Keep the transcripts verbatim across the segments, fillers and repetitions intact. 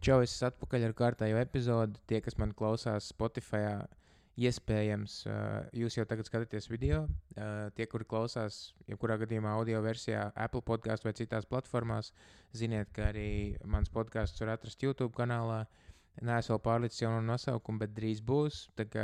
Čau, es esmu atpakaļ ar kārtējo epizodi. Tie, kas man klausās Spotify, iespējams, uh, jūs jau tagad skatāties video. Uh, tie, kuri klausās, jebkurā gadījumā audio versijā, Apple podkāstu vai citās platformās, ziniet, ka arī mans podkāsts var atrast YouTube kanālā. Neesmu vēl pārlicis jaunu nosaukumu, bet drīz būs. Tā kā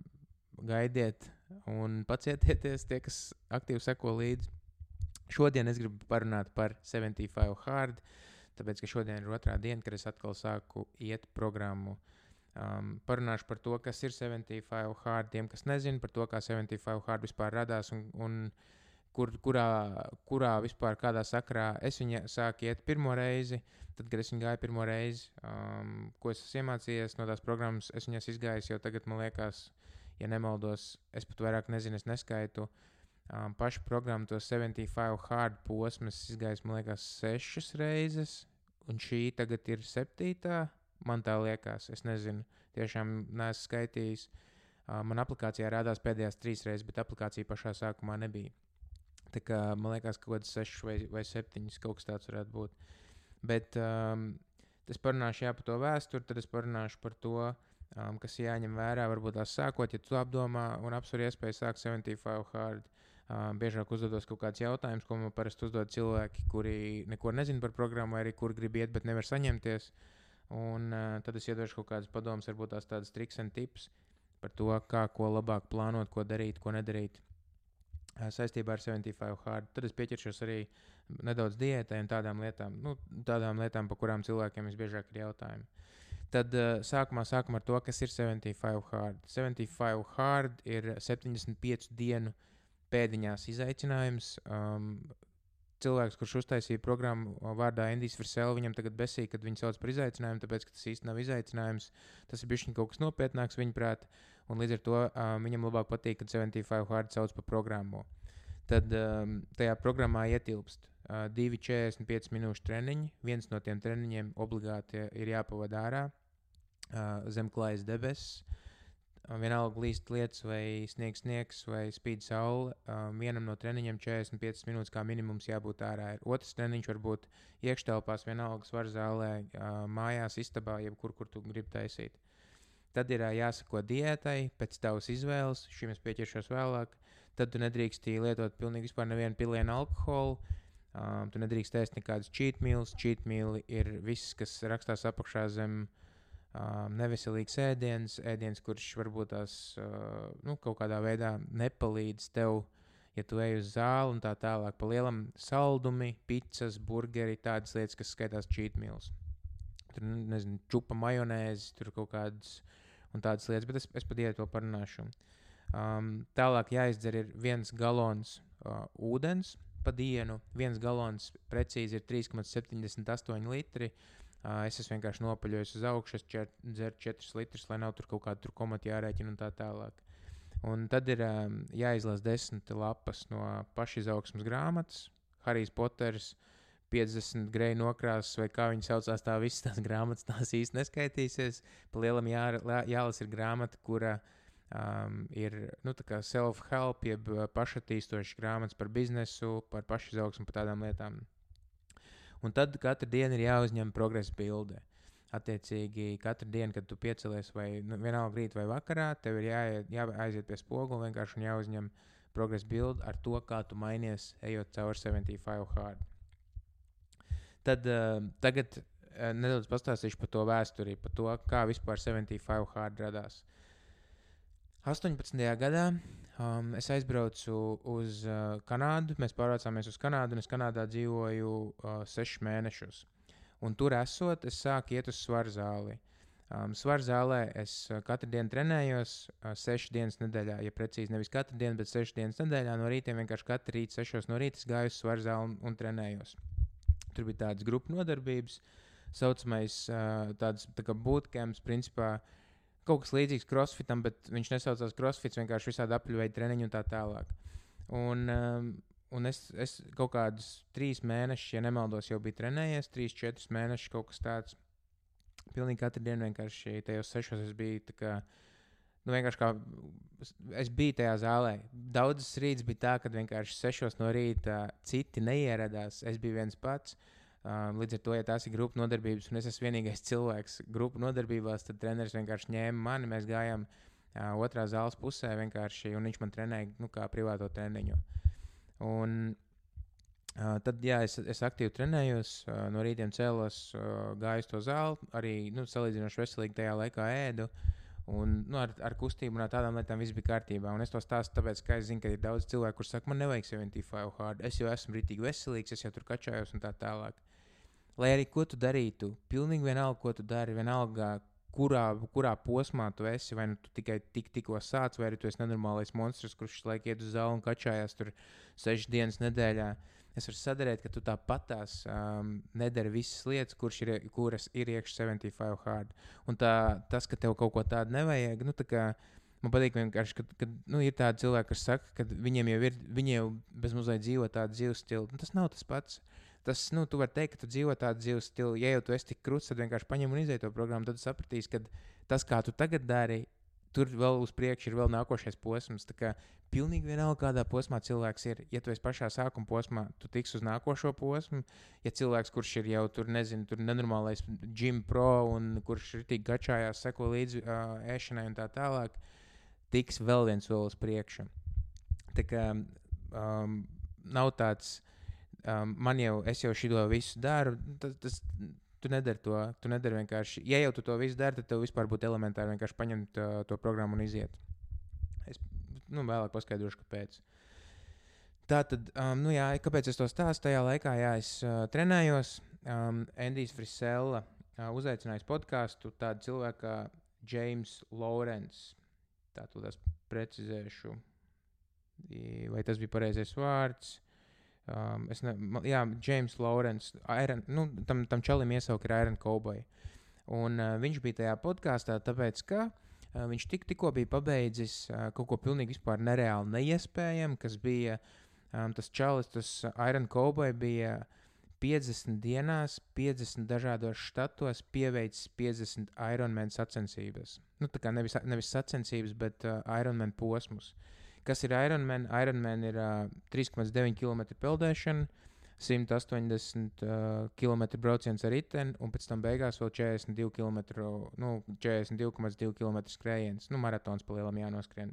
gaidiet un pacietieties tie, kas aktīvi seko līdzi. Šodien es gribu parunāt par seventy-five hard. Tāpēc, ka šodien ir otrā diena, kad es atkal sāku iet programmu. Um, parunāšu par to, kas ir seventy-five hard, tiem, kas nezina par to, kā seventy-five hard vispār radās un, un kur, kurā, kurā vispār kādā sakrā es viņu sāku iet pirmo reizi. Tad, kad es viņu gāju pirmo reizi, um, ko es esmu iemācījies no tās programmas, es viņas izgājis jau tagad, man liekas, ja nemaldos, es pat vairāk nezinu, es neskaitu. Um, pašu programmu to seventy-five hard posmas izgājis, man liekas, sešas reizes. Un šī tagad ir septītā, man tā liekas, es nezinu, tiešām neesmu skaitījis. Uh, man aplikācijā rādās pēdējās trīs reizes, bet aplikācija pašā sākumā nebija. Tā kā man liekas, ka kaut kāds sešas vai, vai septiņas kaut kas tāds varētu būt. Bet um, es parunāšu jā par to vēsturi, tad es parunāšu par to, um, kas jāņem vērā, varbūt tās sākot, ja tu apdomā un apsver iespēju sākt seventy-five hard. Uh, biežāk uzdodos kaut kāds jautājums, ko man parasti uzdod cilvēki, kuri neko nezina par programmu, vai arī kuri grib iet, bet nevar saņemties. Un uh, tad es iedošu kaut kādas padomas, varbūt tās tādas triks un tips par to, kā ko labāk plānot, ko darīt, ko nedarīt uh, saistībā ar seventy-five hard. Tad es pieķeršos arī nedaudz diētai un tādām lietām, nu, tādām lietām, par kurām cilvēkiem visbiežāk ir jautājumi. Tad uh, sākumā sākam ar to, kas ir seventy-five hard. seventy-five hard ir septiņdesmit piecu dienu pēdiņās izaicinājums. Um, cilvēks, kurš uztaisīja programmu vārdā Endijs Versēl, viņam tagad besī, kad viņu sauc par izaicinājumu, tāpēc, ka tas īsti nav izaicinājums. Tas ir bišķiņ kaut kas nopietnāks viņaprāt, un līdz ar to um, viņam labāk patīk, kad seventy-five hard sauc par programmu. Tad um, tajā programmā ietilpst uh, divi četrdesmit pieci minūšu treniņi. Viens no tiem treniņiem obligāti ir jāpavada ārā uh, zem klājas debesis. Vienalga līst lietas, vai sniegs sniegs, vai spīd saule. Um, vienam no treniņiem četrdesmit piecas minūtes kā minimums jābūt ārā. Otrs treniņš var būt iekštelpās, vienalga svaru zālē, uh, mājās, istabā, jebkur, kur tu gribi taisīt. Tad ir uh, jāsako diētai pēc tavas izvēles, šim es pieķeršos vēlāk. Tad tu nedrīksti lietot pilnīgi vispār nevienu pilienu alkoholu. Um, tu nedrīkst ēst nekādus cheat meals. Cheat meal ir viss, kas rakstās apakšā zem Um, neveselīgs ēdiens, ēdiens, kurš varbūt tās uh, nu, kaut kādā veidā nepalīdz tev, ja tu ej uz zāli un tā tālāk. Pa lielam saldumi, pizzas, burgeri, tādas lietas, kas skaitās cheat meals. Tur, nezinu, čupa majonēzi, tur kaut kādas un tādas lietas, bet es, es pa diētu to parunāšu. Um, tālāk jāizdzer ir viens galons uh, ūdens pa dienu, viens galons precīzi ir trīs komats septiņdesmit astoņi litri. Uh, es esmu vienkārši nopaļojis uz augšu, es čer, dzeru četrus litrus, lai nav tur kaut kāda tur komata jārēķina un tā tālāk. Un tad ir um, jāizlasa desmit lapas no pašizaugsmes grāmatas, Harijs Poters, piecdesmit greju nokrāsas, vai kā viņi saucās, tā visas tās grāmatas, tās īsti neskaitīsies. Pa lielam jā, jālas ir grāmata, kura um, ir nu, tā kā self-help, jeb pašattīstošas grāmatas par biznesu, par pašizaugsmu, par tādām lietām. Un tad katru dienu ir jāuzņem progresa bilde. Attiecīgi, katru dienu, kad tu piecelies vai nu, vienalga rīt vai vakarā, tev ir jāiet, jāaiziet pie spogula vienkārši un jāuzņem progresa bilde ar to, kā tu mainies, ejot cauri seventy-five hard. Tad uh, tagad uh, nedaudz pastāstīšu par to vēsturi, par to, kā vispār seventy-five hard radās. astoņpadsmitajā gadā um, es aizbraucu uz uh, Kanādu, mēs pārvācāmies uz Kanādu, un es Kanādā dzīvoju uh, sešus mēnešus. Un tur esot, es sāku iet uz svaru zāli. Um, svaru zālē es uh, katru dienu trenējos, uh, sešas dienas nedēļā, ja precīzi nevis katru dienu, bet sešas dienas nedēļā. No rītiem vienkārši katru rītu sešos no rīta gāju uz svaru zāli un, un trenējos. Tur bija tādas grupu nodarbības, saucamais uh, tāds tā kā bootcamps, principā, kaut kas līdzīgs crossfitam, bet viņš nesaucās crossfits, vienkārši visādi apļuveidi treniņi un tā tālāk. Un, um, un es, es kaut kādus trīs mēnešus, ja nemaldos, jau biju trenējies, trīs, četrus mēnešus kaut kas tāds. Pilnīgi katru dienu vienkārši tajos sešos es biju tā kā, nu vienkārši kā, es biju tajā zālē. Daudzas rītas bija tā, kad vienkārši sešos no rīta citi neieradās, es biju viens pats. Uh, līdz ar to, ja tās ir grupu nodarbības, un es esmu vienīgais cilvēks grupu nodarbībās, tad treneris vienkārši ņēma mani, mēs gājām uh, otrā zāles pusē vienkārši, un viņš man trenēja, nu, kā privāto treniņu. Un uh, tad, jā, es, es aktīvi trenējos, uh, no rītiem cēlos, uh, gāju uz to zāli, arī, nu, salīdzinoši veselīgi tajā laikā ēdu, un, nu, ar, ar kustību un ar tādām lietām viss bija kārtībā. Un es to stāstu tāpēc, ka es zinu, ka ir daudz cilvēku, kurš saka, man nevajag seventy-five hard, es jau esmu rītīgi veselīgs, es jau tur kačājos un tā tālāk. Lai arī ko tu darītu, pilnīgi vienalga, ko tu dari, vienalga, kurā, kurā posmā tu esi, vai nu tu tikai tik, tikko sāc, vai arī tu esi nenormālais monstrs, kurš laik iet uz zāli un kačājās tur sešas dienas nedēļā. Es varu sadarīt, ka tu tāpatās um, nedari visas lietas, kurš ir, kuras ir iekšā seventy-five hard. Un tā, tas, ka tev kaut ko tādu nevajag, nu tā kā man patīk vienkārši, ka, ka nu, ir tādi cilvēki, kas saka, ka viņiem jau ir, viņi jau bezmazliet dzīvo tādu dzīves stilu. Nu, tas nav tas pats. Tas, nu, tu vari teikt, ka tu dzīvo tādu dzīves stilu. Ja jau tu esi tik krūts, tad vienkārši paņem un izej to programmu, tad tu sapratīsi, ka tas, kā tu tagad dari, tur vēl uz priekšu ir vēl nākošais posms. Tā kā pilnīgi vienalga, kādā posmā cilvēks ir. Ja tu esi pašā sākuma posmā, tu tiks uz nākošo posmu. Ja cilvēks, kurš ir jau tur, nezinu, tur nenormālais gym pro un kurš ir tik gačājās, seko līdzi uh, ēšanai un tā tālāk, tiks vēl viens vēl uz priekšu. Tā kā um, nav tāds, um, man jau, es jau šito visu daru, tas, tas tu nedari to, tu nedari vienkārši, ja jau tu to visu dari, tad tev vispār būtu elementāri vienkārši paņemt uh, to programmu un iziet. Es, nu, vēlāk paskaidrošu, kāpēc. Tātad, um, nu jā, kāpēc es to stāstu tajā laikā, jā, es uh, trenējos, um, Endijs Frisella uh, uzaicinājis podcastu tādu cilvēku kā James Lawrence, tā tu tās precizēšu, vai tas bija pareizais vārds. Um, es ne, jā, James Lawrence, Iron, nu, tam, tam čalim iesauka ir Iron Cowboy. Un uh, viņš bija tajā podkāstā, tāpēc, ka uh, viņš tik, tikko bija pabeidzis uh, kaut ko pilnīgi vispār nereāli neiespējami, kas bija um, tas čalis, tas Iron Cowboy bija piecdesmit dienās, piecdesmit dažādos štatos pieveicis piecdesmit Ironman sacensības. Nu, tā kā nevis, nevis sacensības, bet uh, Ironman posmus. Kas ir Ironman? Ironman ir uh, trīs komats deviņi kilometri peldēšana, simt astoņdesmit uh, kilometru brauciens ar riteni, un pēc tam beigās vēl četrdesmit divi kilometri, nu, četrdesmit divi komats divi kilometri skrējiens. Nu, maratons pa lielam jānoskrien.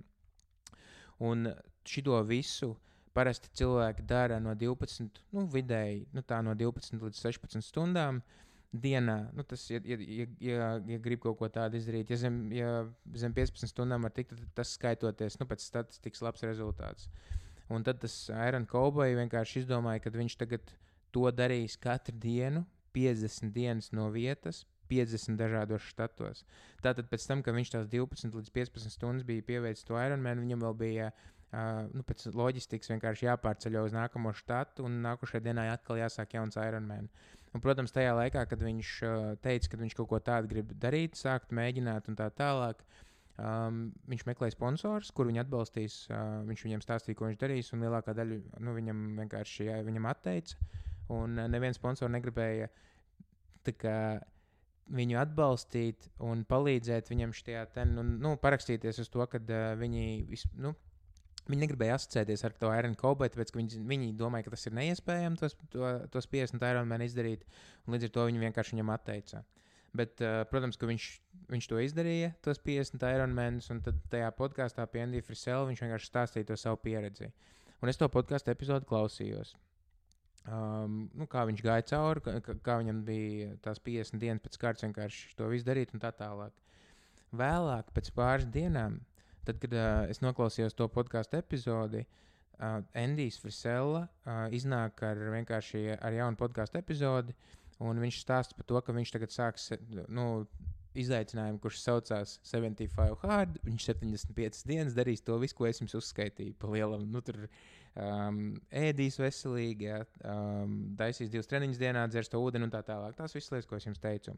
Un šito visu parasti cilvēki dara no divpadsmit, nu, vidēji, nu, tā no divpadsmit līdz sešpadsmit stundām dienā. Nu, tas, ja, ja, ja, ja, ja grib kaut ko tādu izdarīt, ja zem, ja zem piecpadsmit stundām var tikt, tad tas skaitoties, nu, pēc statistikas labs rezultāts. Un tad tas Iron Cowboy vienkārši izdomāja, ka viņš tagad to darīs katru dienu, piecdesmit dienas no vietas, piecdesmit dažādos štatos. Tātad pēc tam, kad viņš tās divpadsmit līdz piecpadsmit stundas bija pieveicis to Ironman, viņam vēl bija Uh, nu, pēc loģistikas vienkārši jāpārceļo uz nākamo štatu, un nākošajā dienā atkal jāsāk jauns Ironman. Un, protams, tajā laikā, kad viņš uh, teica, ka viņš kaut ko tādu grib darīt, sākt, mēģināt un tā tālāk, um, viņš meklēja sponsors, kur viņu atbalstīs. Uh, viņš viņiem stāstīja, ko viņš darīs, un lielākā daļa nu, viņam vienkārši jā, viņam atteica. Un uh, neviens sponsors negribēja tā kā viņu atbalstīt un palīdzēt viņam šajā ten, un, nu, parakstīties uz to, kad uh, viņi, vis, nu, viņi negribēja asociēties ar to Iron Cowboy, tāpēc, ka viņi, viņi domāja, ka tas ir neiespējami tos, to, tos piecdesmit Ironman izdarīt, un līdz ar to viņi vienkārši viņam atteica. Bet, uh, protams, ka viņš, viņš to izdarīja, tos piecdesmit Ironmans, un tad tajā podkāstā pie Endija Frisella viņš vienkārši stāstīja to savu pieredzi. Un es to podkāstu epizodu klausījos. Um, nu, kā viņš gāja cauri, kā, kā viņam bija tās piecdesmit dienas pēc kārtas vienkārši to visu darīt un tā tālāk. Vēlāk, pēc pāris dienām, tad, kad uh, es noklausījos to podkāstu epizodi, uh, Endijs Frisella uh, iznāk ar vienkārši ar jaunu podkāstu epizodi, un viņš stāsta par to, ka viņš tagad sāks nu, izaicinājumu, kurš saucās seventy-five hard, viņš septiņdesmit piecas dienas darīs to visu, ko es jums uzskaitīju pa lielam. Nu, tur um, ēdīs veselīgi, ja, um, daisīs divas treniņas dienā, dzers to ūdeni un tā tālāk. Tās visas lietas, ko es jums teicu.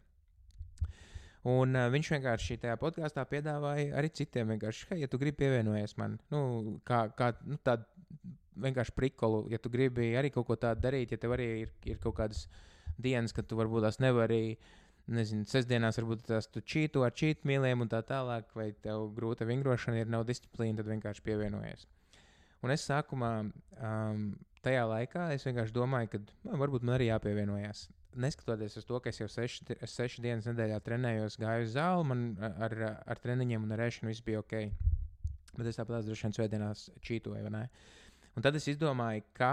Un uh, viņš vienkārši tajā podkāstā piedāvāja arī citiem vienkārši, hei, ja tu gribi pievienojies man, nu, kā, kā nu, tādu vienkārši prikolu, ja tu gribi arī kaut ko tādu darīt, ja tev arī ir, ir kaut kādas dienas, kad tu varbūt tās nevari, nezinu, sestdienās varbūt tās tu čītu ar čītmīliem un tā tālāk, vai tev grūta vingrošana ir, nav disciplīna, tad vienkārši pievienojies. Un es sākumā, um, tajā laikā, es vienkārši domāju, ka nu, varbūt man arī jāpievienojās. Neskatoties uz to, ka es jau seši, seši dienas nedēļā trenējos, gāju uz zāli, man ar, ar treniņiem un ar ēšanu viss bija ok. Bet es tāpat droši vien svētdienās čītoju, vai ne? Un tad es izdomāju, ka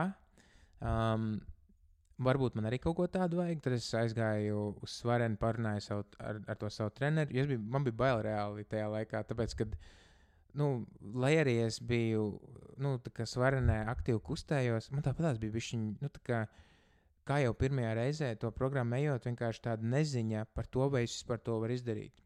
um, varbūt man arī kaut ko tādu vajag. Tad es aizgāju uz svareni, parunāju savu, ar, ar to savu treneru. Biju, man bija bail reāli tajā laikā, tāpēc, kad Nu, lai arī es biju nu, svarenē, aktīvi kustējos, man tāpat bija bišķiņ, nu, tā kā, kā jau pirmajā reizē to programmu ejot, vienkārši tāda neziņa par to, vai es vispār to varu izdarīt.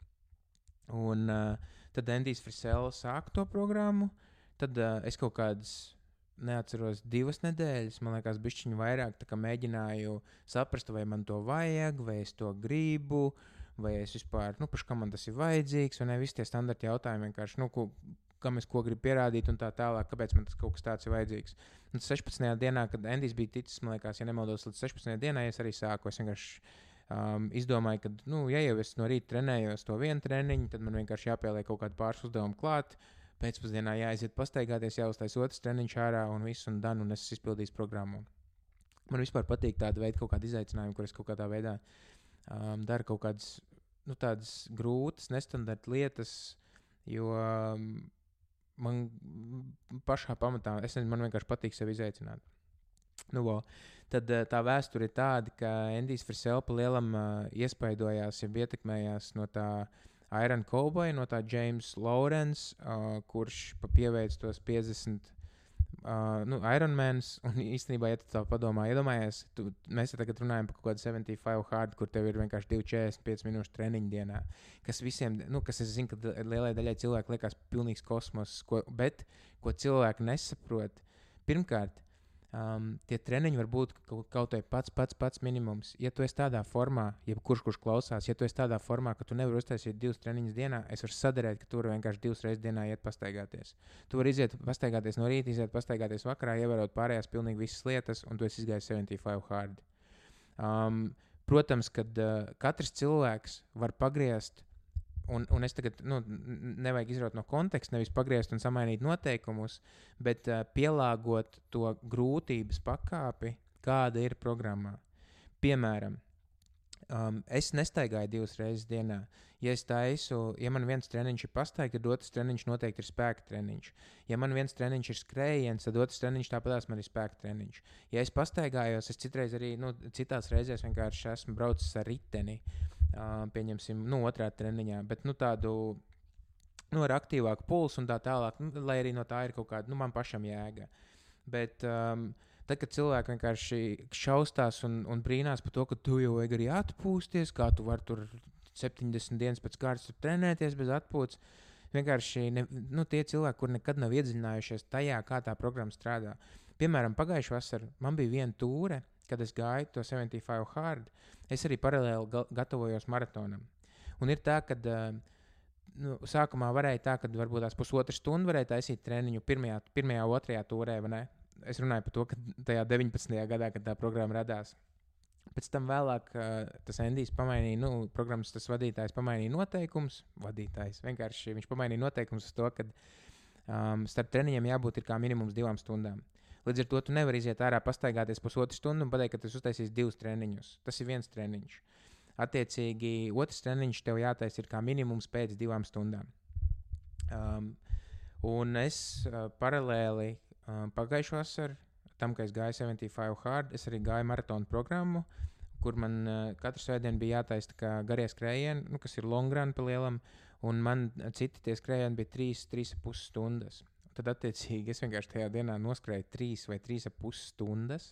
Un uh, tad Endijs Frisels sāka to programmu, tad uh, es kaut kādas, neatceros, divas nedēļas, man liekas, bišķiņ vairāk tā kā mēģināju saprast, vai man to vajag, vai es to gribu, vai es vispār, nu, paši, kam man tas ir vajadzīgs, vai ne, visi tie standarti jautājumi vienkārši, nu, ko, kam es ko gribu pierādīt un tā tālāk, kāpēc man tas kaut kas tāds ir vajadzīgs. Un sešpadsmitajā dienā, kad Endijs bija ticis, man liekas, ja nemaldos, līdz sešpadsmitajai dienai, es arī sāku, es vienkārši um, izdomāju, ka, nu, ja jau es no rīta trenējos to vienu treniņu, tad man vienkārši jāpieliek kaut kādu pāris uzdevumu klāt, pēcpusdienā jāaiziet pastaigāties, jāuztais otrs treniņš ārā un viss un dan, un es izpildīju programmu. Man vispār patīk tāda veida kaut kāda izaicinājuma, kur es kaut kādā veidā um, daru kaut kādas, nu, tādas grūtas, nestandarta lietas, jo um, man pašā pamatā, es nezinu, man vienkārši patīk sevi izaicināt. Nu, vo, tad uh, tā vēsture ir tāda, ka Endijs Frisels pa lielam uh, iespaidojās, ja ietekmējās no tā Iron Cowboy, no tā James Lawrence, uh, kurš pa pieveic tos piecdesmit Uh, nu, Ironmans, un īstenībā, ja tu tā padomā, iedomājies, tu, mēs tagad runājam par kaut kādu sedemdesmit pieci hard, kur tev ir vienkārši divi četrdesmit pieci minūšu treniņu dienā, kas visiem, nu, kas es zinu, ka lielai daļai cilvēku liekas pilnīgs kosmos, ko, bet, ko cilvēki nesaprot, pirmkārt, um, tie treniņi var būt kaut, kaut vai pats, pats, pats minimums. Ja tu esi tādā formā, jebkurš, kurš klausās, ja tu esi tādā formā, ka tu nevari uztaisīt divas treniņas dienā, es varu sadarēt, ka tu vari vienkārši divas reizes dienā iet pastaigāties. Tu vari iziet pastaigāties no rīta, iziet pastaigāties vakarā, ievērot pārējās pilnīgi visas lietas, un tu esi izgājis sedemdesmit pieci hard. Um, protams, kad uh, katrs cilvēks var pagriezt, un, un es tagad, nu, nevajag izraut no konteksta, nevis pagriezt un samainīt noteikumus, bet uh, pielāgot to grūtības pakāpi, kāda ir programmā. Piemēram, um, es nestaigāju divas reizes dienā. Ja es taisu, ja man viens treniņš ir pastaigā, tad otrs treniņš noteikti ir spēka treniņš. Ja man viens treniņš ir skrējiens, tad otrs treniņš tāpatās man ir spēka treniņš. Ja es pastaigājos, es citreiz arī, nu, citās reizēs vienkārši esmu braucis ar riteni, uh, pieņemsim, nu, otrā treniņā, bet, nu, tādu, nu, ar aktīvāku pulsu un tā tālāk, nu, lai arī no tā ir kaut kāda, nu, man pašam jēga. Bet, um, tad, kad cilvēki vienkārši šaustās un, un brīnās par to, ka tu jau vajag arī atpūsties, kā tu vari tur septiņdesmit dienas pēc kārtas trenēties bez atpūtas, vienkārši ne, nu, tie cilvēki, kur nekad nav iedziļinājušies tajā, kā tā programma strādā. Piemēram, pagājušā vasarā man bija viena tūre, kad es gāju to sedemdesmit pieci hard, es arī paralēli ga- gatavojos maratonam. Un ir tā, ka uh, nu, sākumā varēja tā, ka varbūt tās pusotru stundu varēja taisīt treniņu pirmajā, pirmajā otrajā tūrē, vai ne? Es runāju par to, ka tajā deviņpadsmitajā gadā, kad tā programma radās. Pēc tam vēlāk uh, tas Endijs pamainīja, nu, programmas tas vadītājs pamainīja noteikumus, vadītājs, vienkārši viņš pamainīja noteikumus uz to, ka um, starp treniņiem jābūt ir kā minimums divām stundām. Līdz ar to tu nevari iziet ārā pastaigāties pusotru stundu un pateikt, ka tu uztaisīsi divus treniņus. Tas ir viens treniņš. Attiecīgi, otrs treniņš tev jātaisa ir kā minimums pēc divām stundām. Um, un es uh, paralēli uh, pagājušo vasaru, tam, ka es gāju sedemdesmit pieci hard, es arī gāju maratonu programmu, kur man uh, katru svētdienu bija jātaisa kā garie skrējieni, nu, kas ir long run pa lielam, un man citi tie skrējieni bija trīs, trīs ar pus stundas. Tad, attiecīgi, es vienkārši tajā dienā noskrēju trīs vai trīs ar pus stundas.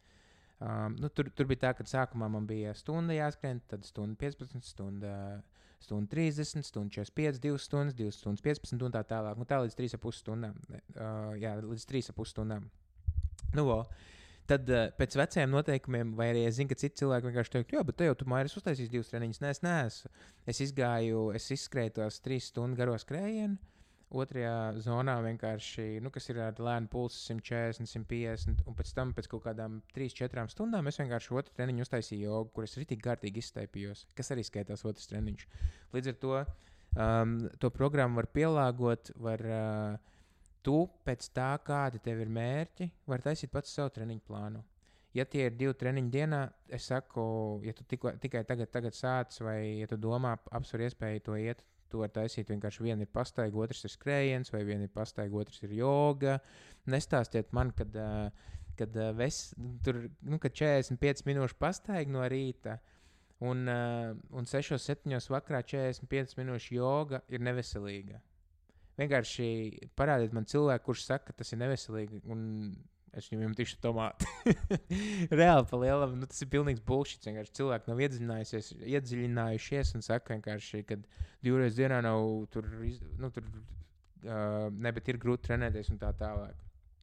Um, nu, tur, tur bija tā, ka sākumā man bija stunda jāskrien, tad stunda piecpadsmit, stunda, stunda trīsdesmit, stunda četrdesmit pieci, divas stundas, divas stundas piecpadsmit un tā tālāk. Nu, tā līdz trīs ar pus stundām. Uh, jā, līdz trīs ar pus stundām. Nu, vo. Tad uh, pēc vecajiem noteikumiem, vai arī es zinu, ka citi cilvēki vienkārši teikt, jā, bet te jau tu mairis uztaisīs divas treniņas. Nē, es neesmu. Es izgāju, es izskrēju tos trīs stundu garo skrējienu. Otrajā zonā vienkārši, nu, kas ir ar lēnu pulsu simt četrdesmit, simt piecdesmit, un pēc tam pēc kaut kādām trīs četrām stundām es vienkārši otru treniņu uztaisīju jogu, kur es ritīgi kārtīgi izstaipījos, kas arī skaitās otrs treniņš. Līdz ar to um, to programmu var pielāgot, var... Uh, tu pēc tā, kādi tev ir mērķi, vari taisīt pats savu treniņu plānu. Ja tie ir divi treniņi dienā, es saku, ja tu tiko, tikai tagad, tagad sāc, vai ja tu domā, apsver iespēju to iet, tu vari taisīt vienkārši viena ir pastaiga, otrs ir skrējiens, vai viena ir pastaiga, otrs ir joga. Nestāstiet man, kad, kad, ves, tur, nu, kad četrdesmit piecas minūšu pastaiga no rīta un, un sešos septiņos vakarā četrdesmit piecas minūšu joga ir neveselīga. Vienkārši parādiet man cilvēku, kurš saka, ka tas ir neveselīgi, un es viņam tikšu tomāti. Reāli pa lielam, nu tas ir pilnīgs bullshit. Vienkārši cilvēki nav iedziļinājušies, iedziļinājušies un saka vienkārši, ka divreiz dienā nav tur, nu tur, uh, ne, bet ir grūti trenēties un tā tālāk.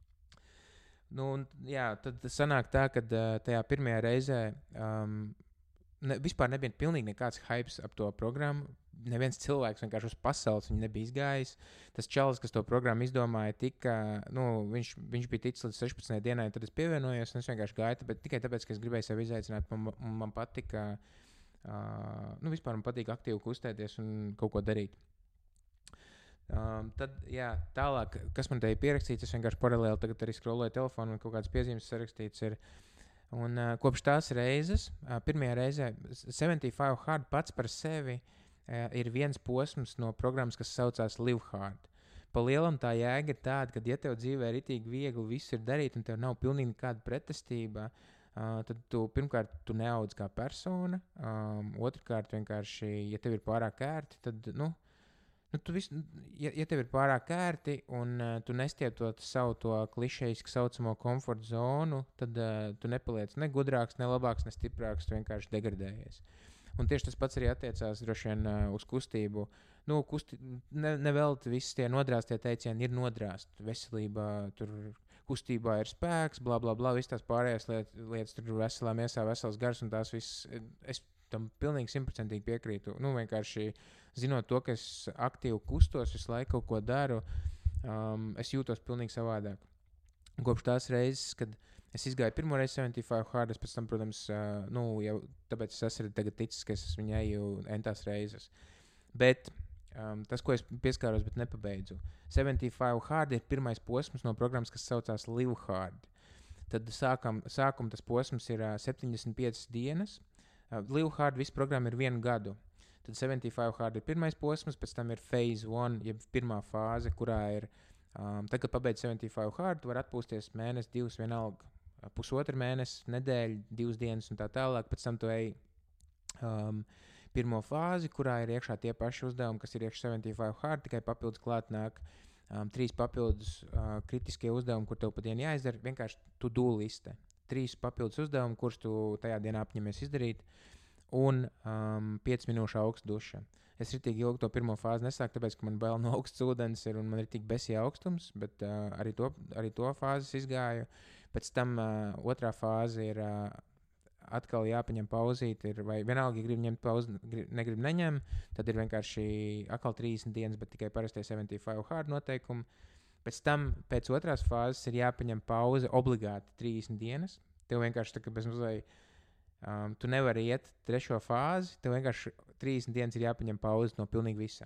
Nu, un, jā, tad sanāk tā, ka uh, tajā pirmajā reizē um, ne, vispār nebija pilnīgi nekāds hypes ap to programmu. Neviens cilvēks vienkārši uz pasaules viņu nebija izgājis. Tas čalis, kas to programmu izdomāja, tika, nu, viņš, viņš bija ticis līdz sešpadsmitajai dienai, tad es pievienojos, un es vienkārši gāju, tāpēc, tikai tāpēc, ka es gribēju sevi izaicināt, man, man patika, uh, nu, vispār man patīk aktīvi kustēties un kaut ko darīt. Um, tad, jā, tālāk, kas man te ir pierakstīts, es vienkārši paralēli tagad arī scrolloju telefonu un kaut kādas piezīmes sarakstīts ir. Un uh, kopš tās reizes, uh, pirmajā reizē, seventy-five hard pats par sevi Uh, ir viens posms no programmas, kas saucās Live Hard. Pa lielam tā jēga ir tāda, ka, ja tev dzīvē ritīgi viegli viss ir darīt un tev nav pilnīgi nekāda pretestība, uh, tad tu pirmkārt tu neaudz kā persona, um, otrkārt vienkārši, ja tev ir pārāk ērti, tad, nu, nu tu vis, ja, ja tev ir pārāk ērti un uh, tu nestieptot savu to klišejiski saucamo komforta zonu, tad uh, tu nepaliec ne gudrāks, ne labāks, ne stiprāks, tu vienkārši degradējies. Un tieši tas pats arī attiecās droši vien uh, uz kustību. Nu, kusti, ne, nevelti visi tie nodrāstie teicieni ir nodrāsti. Veselībā, tur kustībā ir spēks, bla, bla, bla, viss tās pārējās liet, lietas, tur veselā miesā, vesels gars un tās viss. Es tam pilnīgi simtprocentīgi piekrītu. Nu, vienkārši zinot to, ka es aktīvi kustos, visu laiku kaut ko daru, um, es jūtos pilnīgi savādāk. Un kopš tās reizes, kad es izgāju pirmo reizi seventy-five hard, es pēc tam, protams, uh, nu, jau tāpēc es esmu tagad ticis, ka es viņu eju entās reizes. Bet um, tas, ko es pieskāros, bet nepabeidzu. seventy-five hard ir pirmais posms no programmas, kas saucās Live Hard. Tad sākam, sākum tas posms ir uh, septiņdesmit piecas dienas. Uh, Live Hard visu programmu ir vienu gadu. Tad seventy-five hard ir pirmais posms, pēc tam ir phase one, jeb pirmā fāze, kurā ir, um, tad, kad pabeidz seventy-five hard, tu var atpūsties mēnesi, divus vienalga. Pusotru mēnesi, nedēļu, divas dienas un tā tālāk. Pēc tam tu ej um, pirmo fāzi, kurā ir iekšā tie paši uzdevumi, kas ir iekšā seventy-five hard, tikai papildus klāt nāk um, trīs papildus uh, kritiskie uzdevumi, kur tev pa dienu jāizdara. Vienkārši tu do liste. Trīs papildus uzdevumi, kurus tu tajā dienā apņemies izdarīt, un um, piecas minūšu augsta duša. Es ritīgi ilgi to pirmo fāzi nesāku, tāpēc, ka man bail no augsts ūdens ir un man ritīgi besī augstums, bet uh, arī, to, arī to fāzes izgāju. Pēc tam uh, otrā fāze ir uh, atkal jāpaņem pauzīt, ir, vai vienalga, ja grib ņemt pauzi, grib, negrib neņem, tad ir vienkārši atkal trīsdesmit dienas, bet tikai parastie seventy-five hard noteikumi. Pēc tam, pēc otrās fāzes ir jāpaņem pauze obligāti trīsdesmit dienas. Tev vienkārši tā, ka bez mazliet, um, tu nevari iet trešo fāzi, tev vienkārši trīsdesmit dienas ir jāpaņem pauze no pilnīgi visa.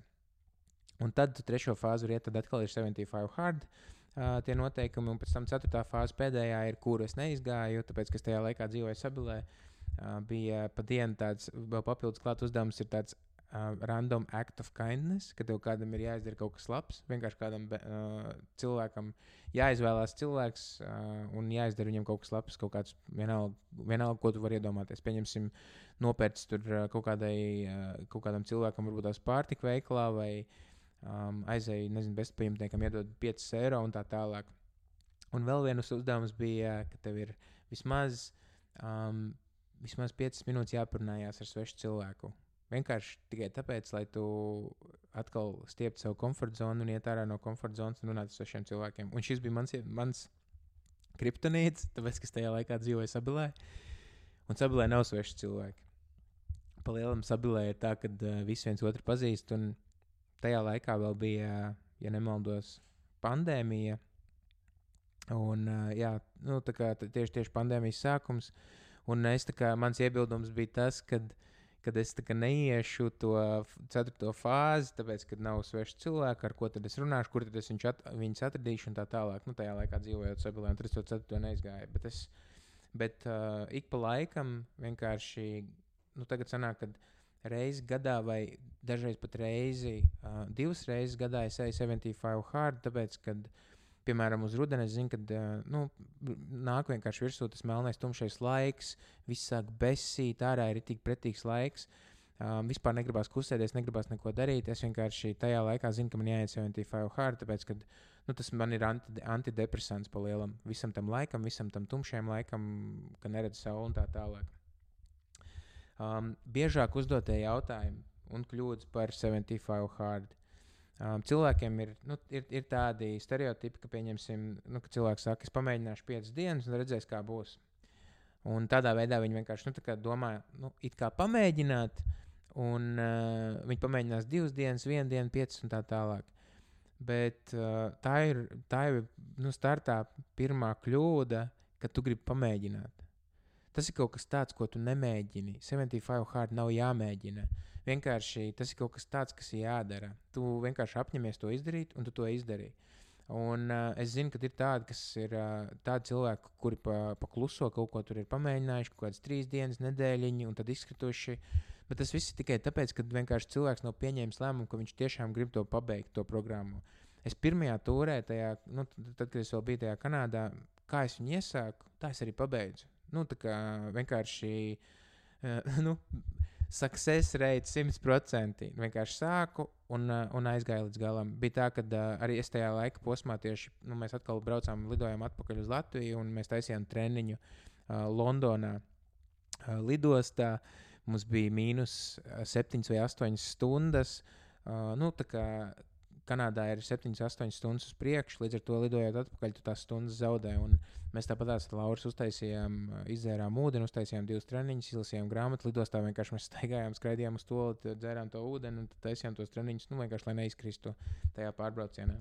Un tad tu trešo fāzi var iet, tad atkal ir seventy-five hard. Uh, tie noteikumi, un pēc tam ceturtā fāze pēdējā ir, kuru es neizgāju, tāpēc, ka es tajā laikā dzīvoju Sabilē, uh, bija pa dienu tāds, vēl papildus klāt uzdevums ir tāds uh, random act of kindness, ka tev kādam ir jāizdara kaut kas labs, vienkārši kādam uh, cilvēkam jāizvēlās cilvēks uh, un jāizdara viņam kaut kas labs, kaut kāds vienalga, vienalga ko tu vari iedomāties. Pieņemsim, nopērts tur uh, kaut, kādai, uh, kaut kādam cilvēkam varbūt tās pārtika veikalā vai Um, aizēju, nezinu, bezpajumtniekam iedod piecus eiro un tā tālāk. Un vēl vienus uzdevums bija, ka tev ir vismaz, um, vismaz piecas minūtes jāparunājās ar svešu cilvēku. Vienkārši tikai tāpēc, lai tu atkal stieptu savu komforta zonu un iet ārā no komforta zonas un runāt ar svešiem cilvēkiem. Un šis bija mans, mans kriptonīts, tāpēc, ka es tajā laikā dzīvoju Sabilē. Un Sabilē nav sveši cilvēki. Pa lielam Sabilē ir tā, ka uh, visi viens otru pazīst un tajā laikā vēl bija, ja nemaldos, pandēmija. Un, jā, nu, tā kā tieši, tieši pandēmijas sākums. Un es tā kā, mans iebildums bija tas, kad, kad es tā kā neiešu to ceturto fāzi, tāpēc, kad nav sveši cilvēki, ar ko tad es runāšu, kur tad es viņus at, viņus atradīšu un tā tālāk. Nu, tajā laikā dzīvojot Sebilē, un tad es to ceturto neizgāju. Bet, es, bet uh, ik pa laikam vienkārši, nu, tagad sanāk, kad reizi gadā vai dažreiz pat reizi, uh, divas reizes gadā es eju seventy-five hard, tāpēc, kad piemēram, uz rudeni es zinu, ka uh, nu, nāk vienkārši virsū tas melnais tumšais laiks, viss sāk besīt, ārā ir tik pretīgs laiks. Um, vispār negribās kustēties, negribās neko darīt. Es vienkārši tajā laikā zinu, ka man jāiet seventy-five hard, tāpēc, ka nu, tas man ir anti, antidepresants pa lielam. Visam tam laikam, visam tam tumšajam laikam, ka neredz sauli un tā tālāk. Um, biežāk uzdotie jautājumi un kļūdas par seventy-five hard. Um, cilvēkiem ir, nu, ir, ir tādi stereotipi, ka, pieņemsim, nu, ka cilvēks saka, es pamēģināšu piecas dienas un redzēs, kā būs. Un tādā veidā viņi vienkārši nu, tā kā domā, nu, it kā pamēģināt, un uh, viņi pamēģinās divas dienas, vienu dienu, piecas un tā tālāk. Bet uh, tā ir, tā ir nu, startā pirmā kļūda, ka tu gribi pamēģināt. Tas ir kaut kas tāds, ko tu nemēģini. seventy-five hard nav jāmēģina. Vienkārši tas ir kaut kas tāds, kas ir jādara. Tu vienkārši apņemies to izdarīt, un tu to izdarīji. Un uh, es zinu, ka ir tādi, kas ir uh, tādi cilvēki, kuri pa, pa kluso kaut ko tur ir pamēģinājuši, kaut kādas trīs dienas, nedēļiņi, un tad izkrituši. Bet tas viss ir tikai tāpēc, ka vienkārši cilvēks nav pieņēmis lēmumu, ka viņš tiešām grib to pabeigt, to programmu. Es pirmajā turē, tajā, nu, tad, kad es vēl biju tajā Kanādā, kā es viņu iesāku, tā es arī pabeidzu. Nu, tā kā vienkārši, uh, nu, success rate simt procenti. Vienkārši sāku un, uh, un aizgāju līdz galam. Bija tā, ka uh, arī es tajā laika posmā tieši, nu, mēs atkal braucām, lidojām atpakaļ uz Latviju un mēs taisījām treniņu uh, Londonā uh, lidostā. Mums bija mīnus septiņas vai astoņas stundas. Uh, nu, tā kā Kanādā ir septiņas, astoņas stundas uz priekšu, līdz ar to lidojot atpakaļ, tu tās stundas zaudē. Un mēs tāpat tās Lauras uztaisījām, izdzērām ūdeni, uztaisījām divas treniņus, izlasījām grāmatu, lidostā vienkārši mēs staigājām, skraidījām uz to, dzērām to ūdeni un taisījām tos treniņus, nu vienkārši, lai neizkristu tajā pārbraucienā.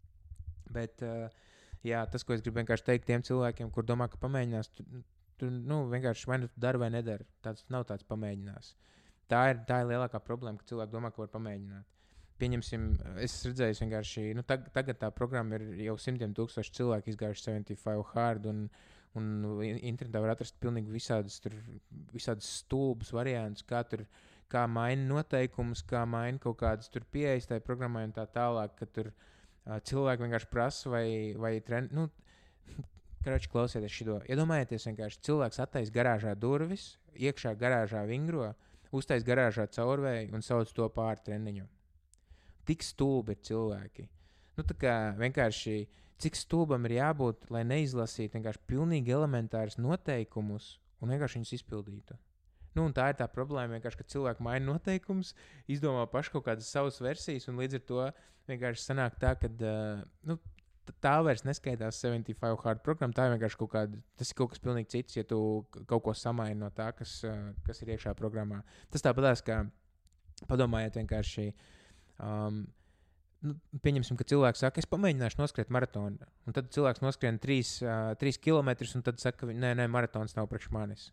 Bet, uh, jā, tas, ko es gribu vienkārši teikt tiem cilvēkiem, kur domā, ka pamēģinās, tu, tu nu, vienkārši vai nu tu dari vai nedari. Tāds nav tāds pamēģinās. Tā ir, tā ir lielākā problēma, ka cilvēki domā, ka var pamēģināt. Pieņemsim, es redzēju vienkārši, nu tag, tagad tā programma ir jau simtiem tūkstoši cilvēki izgājuši seventy-five hard un, un internetā var atrast pilnīgi visādas, tur, visādas stulbas variantus, kā tur, kā maina noteikumus, kā maina kaut kādas tur pieejas tai programmai un tā tālāk, ka tur uh, cilvēki vienkārši prasa vai, vai tren, nu, Karoči, klausieties šito. Iedomājieties vienkārši, cilvēks attais garāžā durvis, iekšā garāžā vingro, uztais garāžā caurvēju un sauc to pār treniņu. Tik stulbi ir cilvēki. Nu, tā kā vienkārši, cik stulbam ir jābūt, lai neizlasītu vienkārši pilnīgi elementāras noteikumus un vienkārši viņus izpildītu. Nu, un tā ir tā problēma, vienkārši, ka cilvēki maina noteikumus, izdomā paši kaut kādas savas versijas, un līdz ar to vienkārši sanāk tā, ka uh, nu, tā vairs neskaitās seventy-five hard programma, tā ir vienkārši kaut kāda, tas ir kaut kas pilnīgi cits, ja tu kaut ko samaini no tā, kas, uh, kas ir iekšā programmā. Tas tāpatās, kā padomājiet vienkārši, Um, nu, pieņemsim, ka cilvēks saka, es pamēģināšu noskriet maratonu. Un tad cilvēks noskrien trīs kilometrus un tad saka, nē, nē, maratons nav priekš manis.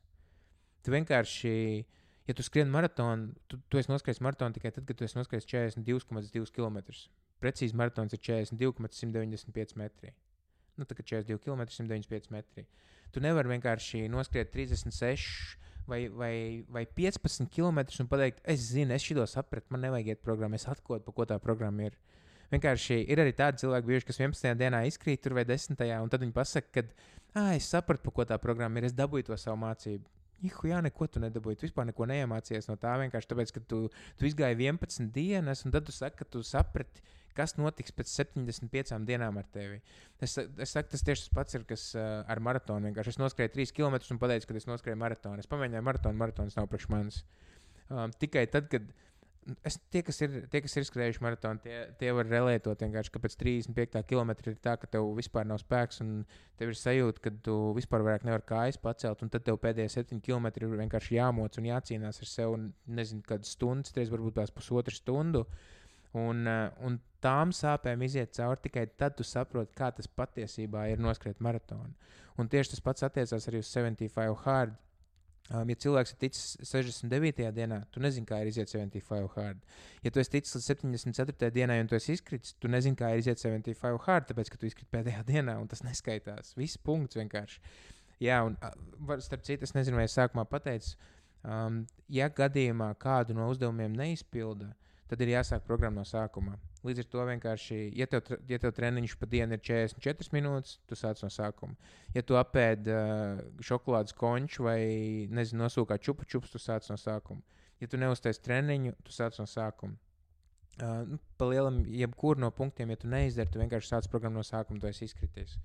Tu vienkārši, ja tu skrien maratonu, tu, tu esi noskries maratonu tikai tad, kad tu esi noskries četrdesmit divi komats divi kilometrus. Precīzi maratons ir četrdesmit divi komats viens deviņdesmit pieci metri. Nu, tā kā četrdesmit divi kilometri, viens deviņdesmit pieci metri. Tu nevari vienkārši noskriet trīsdesmit seši vai, vai, vai piecpadsmit kilometrus un pateikt, es zinu, es šito sapratu, man nevajag iet programmu, es atkodu, pa ko tā programma ir. Vienkārši ir arī tādi cilvēki bijuši, kas vienpadsmitajā dienā izkrīt tur vai desmitajā, un tad viņi pasaka, ka, ah, es sapratu, pa ko tā programma ir, es dabūju to savu mācību. Ihu, jā, neko tu nedabūji, tu vispār neko neiemācījies no tā, vienkārši tāpēc, ka tu, tu izgāji vienpadsmit dienas, un tad tu saki, ka tu saprati, kas notiks pēc septiņdesmit piecām dienām ar tevi. Es, es saku, tas tieši tas pats ir, kas uh, ar maratonu. Vienkārši es noskrēju trīs kilometrus un pateicu, ka es noskrēju maratonu. Es pamēģināju maratonu, maratons nav priekš manis. Um, tikai tad, kad es, tie, kas ir, tie, kas ir skrējuši maratonu, tie, tie var relētot vienkārši, ka pēc trīsdesmit piektajā kilometrā ir tā, ka tev vispār nav spēks un tev ir sajūta, ka tu vispār vairāk nevar kājas pacelt, un tad tev pēdējie septiņi kilometri ir vienkārši jāmoc un jācīnās ar sevi, un nezinu, kādas stundas, reiz varbūt tās pusotru stundu. Un, un tām sāpēm iziet cauri tikai tad tu saproti, kā tas patiesībā ir noskriet maratonu. Un tieši tas pats attiecās arī uz seventy-five hard. Um, ja cilvēks ir ticis sešdesmit devītajā dienā, tu nezini, kā ir iziet septiņdesmit pieci hard. Ja tu esi ticis līdz septiņdesmit ceturtajai dienai un tu esi izkritis, tu nezini, kā ir iziet septiņdesmit pieci hard, tāpēc, ka tu izkriti pēdējā dienā un tas neskaitās. Viss punkts vienkārši. Jā, un var, starp citu, es nezinu, vai es sākumā pateicu, um, ja gadījumā kādu no uzdevumiem neizpilda, tad ir jāsāk programma no sākuma. Līdz ar to vienkārši, ja tev, ja tev treniņš pa dienu ir četrdesmit četras minūtes, tu sāc no sākuma. Ja tu apēd uh, šokolādes konču vai, nezinu, nosūkā čupa čups, tu sāc no sākuma. Ja tu neuztais treniņu, tu sāc no sākuma. Uh, nu, pa lielam, jebkur no punktiem, ja tu neizdari, tu vienkārši sāc programmu no sākuma, tu esi izkrities.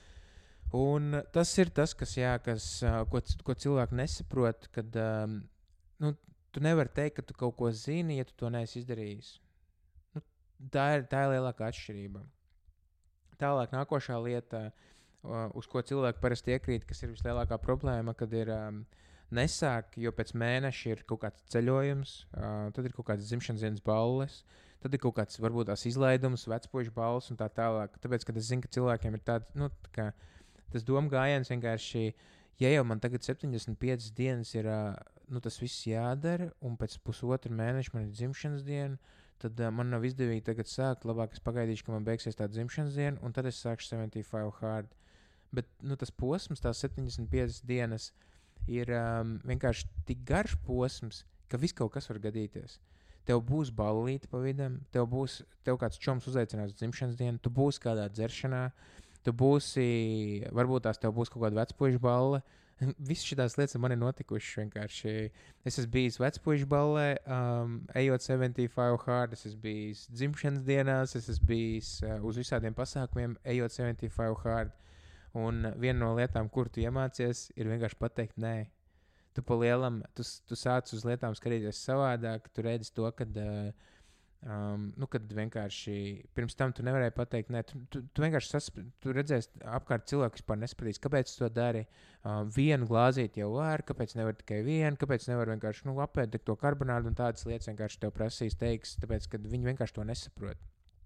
Un tas ir tas, kas, jā, kas, uh, ko, ko cilvēki nesaprot, kad um, nu, tu nevari teikt, ka tu kaut ko zini, ja tu to neesi izdarījis. Tā ir, tā ir lielākā atšķirība. Tālāk nākošā lieta, uh, uz ko cilvēki parasti iekrīt, kas ir vislielākā problēma, kad ir um, nesāk, jo pēc mēneša ir kaut kāds ceļojums, uh, tad ir kaut kāds dzimšanas dienas balles, tad ir kaut kāds varbūt tās izlaidums, vecpuļu balles un tā tālāk. Tāpēc, kad es zinu, ka cilvēkiem ir tāds, nu, tā kā, tas doma gājiens vienkārši, ja jau man tagad septiņdesmit piecas dienas ir, uh, nu, tas viss jādara, un pēc pusotra mēneša man ir dzimšanas diena, tad uh, man nav izdevīgi tagad sākt. Labāk es pagaidīšu, ka man beigsies tā dzimšanas diena, un tad es sākšu septiņdesmit pieci hard. Bet nu, tas posms, tās septiņdesmit piecas dienas, ir um, vienkārši tik garš posms, ka viss kaut kas var gadīties. Tev būs ballīte pa vidam, tev būs tev kāds čoms uzaicinās uz dzimšanas dienu, tu būsi kādā dzeršanā, tu būsi, varbūt tās tev būs kaut kāda vecpuļu balle. Visas šīs lietas man ir notikušas vienkārši. Es esmu bijis vecpuļu ballē, um, ejot septiņdesmit pieci hard, es esmu bijis dzimšanas dienās, es esmu bijis uh, uz visādiem pasākumiem, ejot septiņdesmit pieci hard. Un viena no lietām, kur tu iemācies, ir vienkārši pateikt nē. Tu pa lielam, tu, tu sāc uz lietām skatīties savādāk, tu redzi to, kad, uh, um, nu, kad vienkārši pirms tam tu nevarēji pateikt nē. Tu, tu, tu vienkārši sasp... tu redzēsi apkārt cilvēku, kas pār nespratīs, kāpēc tu to dari. Um, vienu glāzīti jau var, kāpēc nevar tikai vienu, kāpēc nevar vienkārši nu, apēd to karbonādu un tādas lietas vienkārši tev prasīs teiks, tāpēc, ka viņi vienkārši to nesaprot.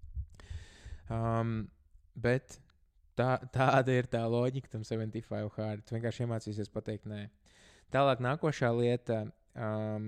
Um, bet tā, tāda ir tā loģika tam septiņdesmit pieci hard. Tu vienkārši iemācīsies pateikt nē. Tālāk nākošā lieta, um,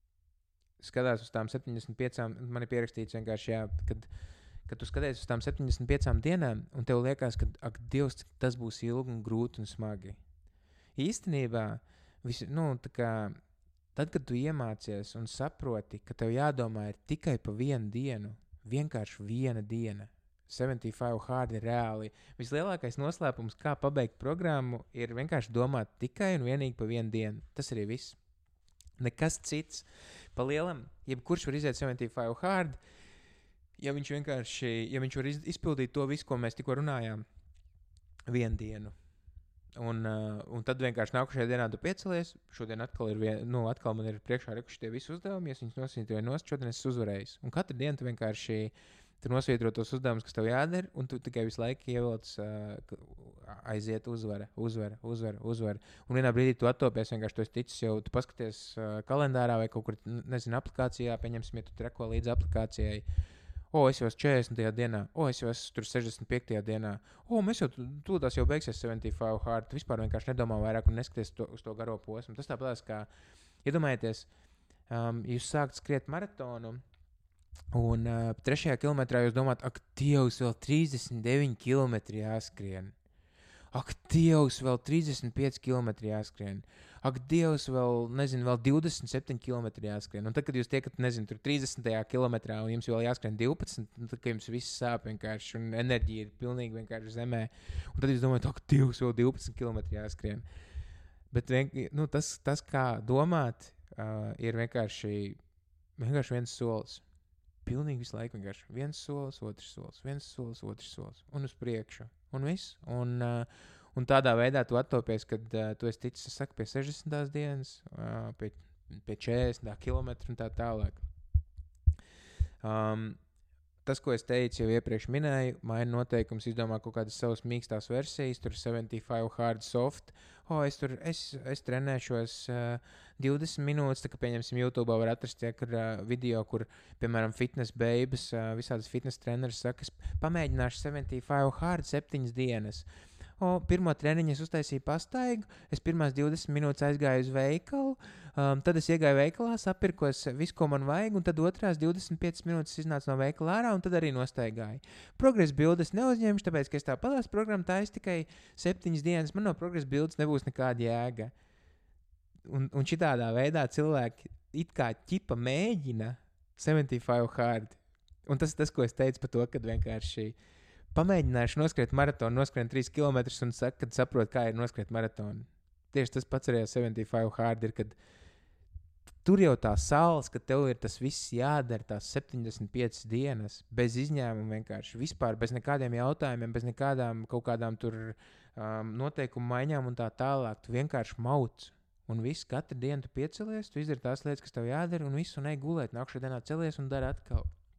skatās uz tām septiņdesmit piecām, man ir pierakstīts vienkārši, jā, kad, kad tu skaties uz tām septiņdesmit piecām dienām, un tev liekas, ka, ak, Dievs, cik tas būs ilgi un grūti un smagi. Īstenībā, visi, nu, tā kā, tad, kad tu iemācies un saproti, ka tev jādomā ir tikai pa vienu dienu, vienkārši viena diena, septiņdesmit pieci hard ir reāli. Vislielākais noslēpums, kā pabeigt programmu, ir vienkārši domāt tikai un vienīgi pa vienu dienu. Tas arī viss. Nekas cits. Pa lielam, jebkurš var iziet septiņdesmit pieci hard, ja viņš vienkārši, ja viņš var izpildīt to visu, ko mēs tikko runājām, vienu dienu. Un, uh, un tad vienkārši nākošajā dienā tu piecelies. Šodien atkal ir, vien, nu, atkal man ir priekšā rekuši tie visi uzdevumi, ja viņus nosvītroju nost, šodien es uzvarējis. Un katru dienu tu vienkārši tu nosvītro tos uzdevumus, kas tev jādara, un tu tikai visu laiku ievelc uh, aiziet uzvara, uzvara, uzvara, uzvara. Un vienā brīdī tu attopies, vienkārši tu esi ticis jau, tu paskaties uh, kalendārā vai kaut kur, nezinu, aplikācijā, pieņemsim, ja tu treko līdz aplikācijai. O, es jau esmu četrdesmitajā dienā, o, es jau esmu tur sešdesmit piektajā dienā, o, mēs jau tūlītās jau beigsies septiņdesmit pieci hard, tu vispār vienkārši nedomā vairāk un neskaties to, uz to garo posmu. Tas tāpēc, kā, iedomājieties, um, jūs sākt skriet maratonu, un uh, trešajā kilometrā jūs domājat, ak, Dievs, vēl trīsdesmit deviņi kilometri jāskrien. Ak, Dievs, vēl trīsdesmit pieci kilometri jāskrien. Ak, Dievs, vēl, nezinu, vēl divdesmit septiņi kilometri jāskrien. Un tad, kad jūs tiekat, nezinu, tur trīsdesmitajā kilometrā un jums vēl jāskrien divpadsmit, nu, tad, kad jums viss sāp vienkārši un enerģija ir pilnīgi vienkārši zemē. Un tad jūs domājat, ak, Dievs, vēl divpadsmit kilometri jāskrien. Bet vien, nu, tas, tas, kā domāt, uh, ir vienkārši, vienkārši viens solis. Pilnīgi visu laiku vienkārši viens solis, otrs solis, viens solis, otrs solis. Un uz priekšu. Un viss. Un, uh, un tādā veidā tu attopies, kad uh, tu esi ticis, es saku, pie sešdesmitās dienas, uh, pie, pie četrdesmit kilometru un tā tālāk. Um, tas, ko es teicu, jau iepriekš minēju, maina noteikums, izdomā kaut kādas savas mīkstās versijas, tur septiņdesmit pieci hard soft. O, es tur, es, es trenēšos uh, divdesmit minūtes, tā kā, pieņemsim, YouTube var atrast tiek ar uh, video, kur, piemēram, fitness babes, uh, visādas fitness treneris saka, es pamēģināšu septiņdesmit pieci hard septiņas dienas. O, pirmo treniņu es uztaisīju pastaigu, es pirmās divdesmit minūtes aizgāju uz veikalu, um, tad es iegāju veikalā, sapirkos visu, ko man vajag, un tad otrās divdesmit piecas minūtes iznācu no veikala ārā, un tad arī nostaigāju. Progresa bildes neuzņemšu, tāpēc, ka es tā palās programmu taisa tikai septiņas dienas, man no progresa bildes nebūs nekāda jēga. Un, un šitādā veidā cilvēki it kā ķipa mēģina seventy five hard. Un tas ir tas, ko es teicu par to, kad vienkārši pamēģināšu noskriet maratonu, noskrien trīs kilometrus un saka, kad saprot, kā ir noskriet maratonu. Tieši tas pats arī ar seventy five hard ir, kad tur jau tā sāls, ka tev ir tas viss jādara tās septiņdesmit piecas dienas, bez izņēmuma vienkārši, vispār bez nekādiem jautājumiem, bez nekādām kaut kādām tur um, noteikumu maiņām un tā tālāk. Tu vienkārši mauc. Un viss, katru dienu tu piecelies, tu izdari tās lietas, kas tev jādara, un visu un ej gulēt. Nākšā dienā celies un dari atkal.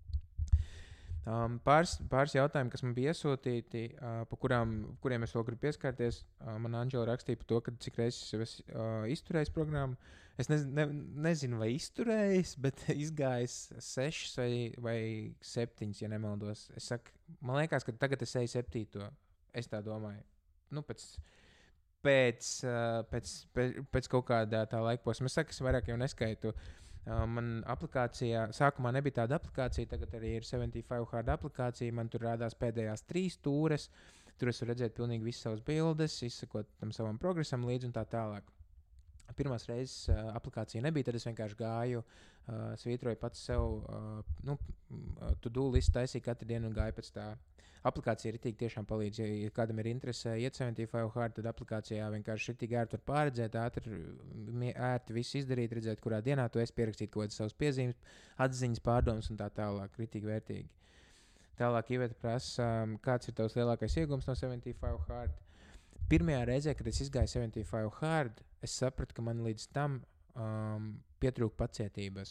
Um, pāris, pāris jautājumi, kas man bija iesūtīti, uh, pa kurām, kuriem es vēl gribu pieskārties. Uh, man Anģela rakstīja par to, ka cik reizes es uh, izturējis programmu. Es nez, ne, nezinu, vai izturējis, bet izgājis sešas vai, vai septiņas, ja nemaldos. Es saku, man liekas, ka tagad es eju septīto. Es tā domāju. Nu, pēc, pēc, uh, pēc, pēc, pēc kaut kādā tā laikposma. Es saku, es vairāk jau neskaitu. Uh, man aplikācijā, sākumā nebija tāda aplikācija, tagad arī ir seventy five hard aplikācija, man tur rādās pēdējās trīs tūres, tur es varu redzēt pilnīgi visas savas bildes, izsakot tam savam progresam līdzi un tā tālāk. Pirmās reizes uh, aplikācija nebija, tad es vienkārši gāju, uh, svītroju pats sev, uh, nu, to-do listu taisīju katru dienu un gāju pēc tā. Aplikācija ritīgi tiešām palīdz, ja, ja kādam ir interese iet seventy five hard, tad aplikācijā vienkārši ritīgi ērti var pārredzēt, ātri, ērti visu izdarīt, redzēt, kurā dienā tu esi pierakstīt kaut kādas savas piezīmes, atziņas, pārdomas un tā tālāk, ritīgi vērtīgi. Tālāk Iveta prasa, kāds ir tavs lielākais iegums no seventy five hard. Pirmajā reizē, kad es izgāju seventy five hard, es sapratu, ka man līdz tam um, pietrūka pacietības.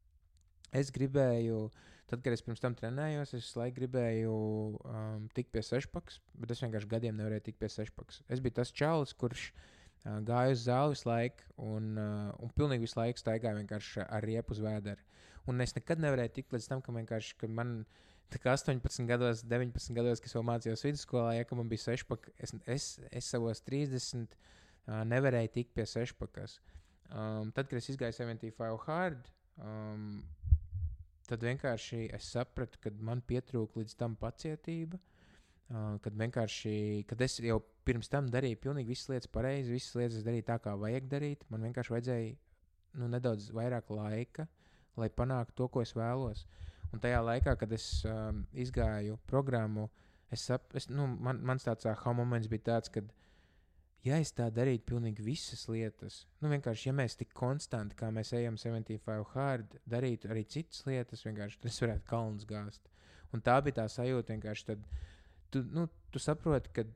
Es gribēju, tad, kad es pirms tam trenējos, es laiku gribēju um, tikt pie sešpakas, bet es vienkārši gadiem nevarēju tikt pie sešpakas. Es biju tas čalis, kurš uh, gāja uz zāli visu laiku un, uh, un pilnīgi visu laiku staigāju vienkārši ar riepu uz vēdera. Un es nekad nevarēju tikt līdz tam, ka vienkārši, kad man tā kā astoņpadsmit gados, deviņpadsmit gados, kas vēl mācījos vidusskolā, ja, ka man bija sešpaka, es, es, es savos trīsdesmit uh, nevarēju tikt pie sešpakas. Um, tad, kad es izgāju seventy five hard, um, tad vienkārši es sapratu, ka man pietrūka līdz tam pacietība, uh, kad vienkārši, kad es jau pirms tam darīju pilnīgi visas lietas pareizi, visas lietas es darīju tā, kā vajag darīt, man vienkārši vajadzēja nu, nedaudz vairāk laika, lai panāktu to, ko es vēlos. Un tajā laikā, kad es um, izgāju programmu, es sap, es, nu, man, mans tāds aha moments bija tāds, kad ja es tā darītu pilnīgi visas lietas, nu vienkārši, ja mēs tik konstanti, kā mēs ejam seventy five hard, darītu arī citas lietas, vienkārši, tad es varētu kalnus gāzt. Un tā bija tā sajūta vienkārši, tad tu, nu, tu saproti, kad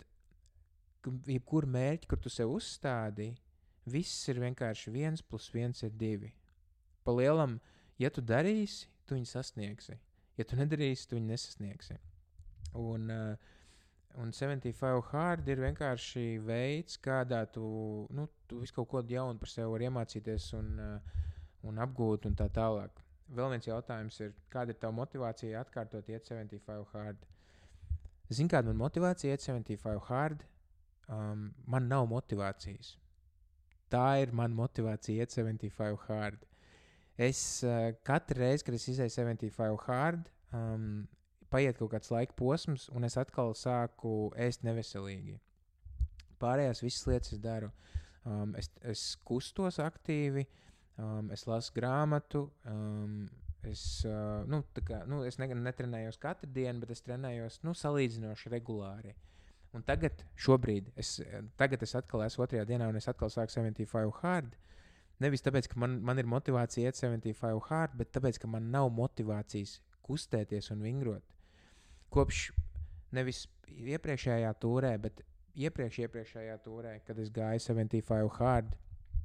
ka jebkur mērķi, kur tu sev uzstādi, viss ir vienkārši viens plus viens ir divi. Pa lielam, ja tu darīsi, tu viņu sasniegsi. Ja tu nedarīsi, tu viņu nesasniegsi. Un uh, Un seventy five hard ir vienkārši veids, kādā tu, nu, tu visu kaut ko jaunu par sevi var iemācīties un, uh, un apgūt un tā tālāk. Vēl viens jautājums ir, kāda ir tava motivācija atkārtot iet seventy five hard? Zini, kāda man motivācija iet seventy five hard? Um, man nav motivācijas. Tā ir man motivācija iet seventy five hard. Es uh, katru reizi, kad es izēju seventy five hard, um, paiet kaut kāds laika posms, un es atkal sāku ēst neveselīgi. Pārējās visas lietas es daru. Um, es, es kustos aktīvi, um, es lasu grāmatu, um, es, uh, nu, tā kā, nu, es ne, netrenējos katru dienu, bet es trenējos nu, salīdzinoši regulāri. Un tagad, šobrīd, es, tagad es atkal esmu otrajā dienā, un es atkal sāku seventy five hard. Nevis tāpēc, ka man, man ir motivācija iet seventy five hard, bet tāpēc, ka man nav motivācijas kustēties un vingrot. Kopš nevis iepriekšējā tūrē, bet iepriekš iepriekšējā tūrē, kad es gāju seventy five hard,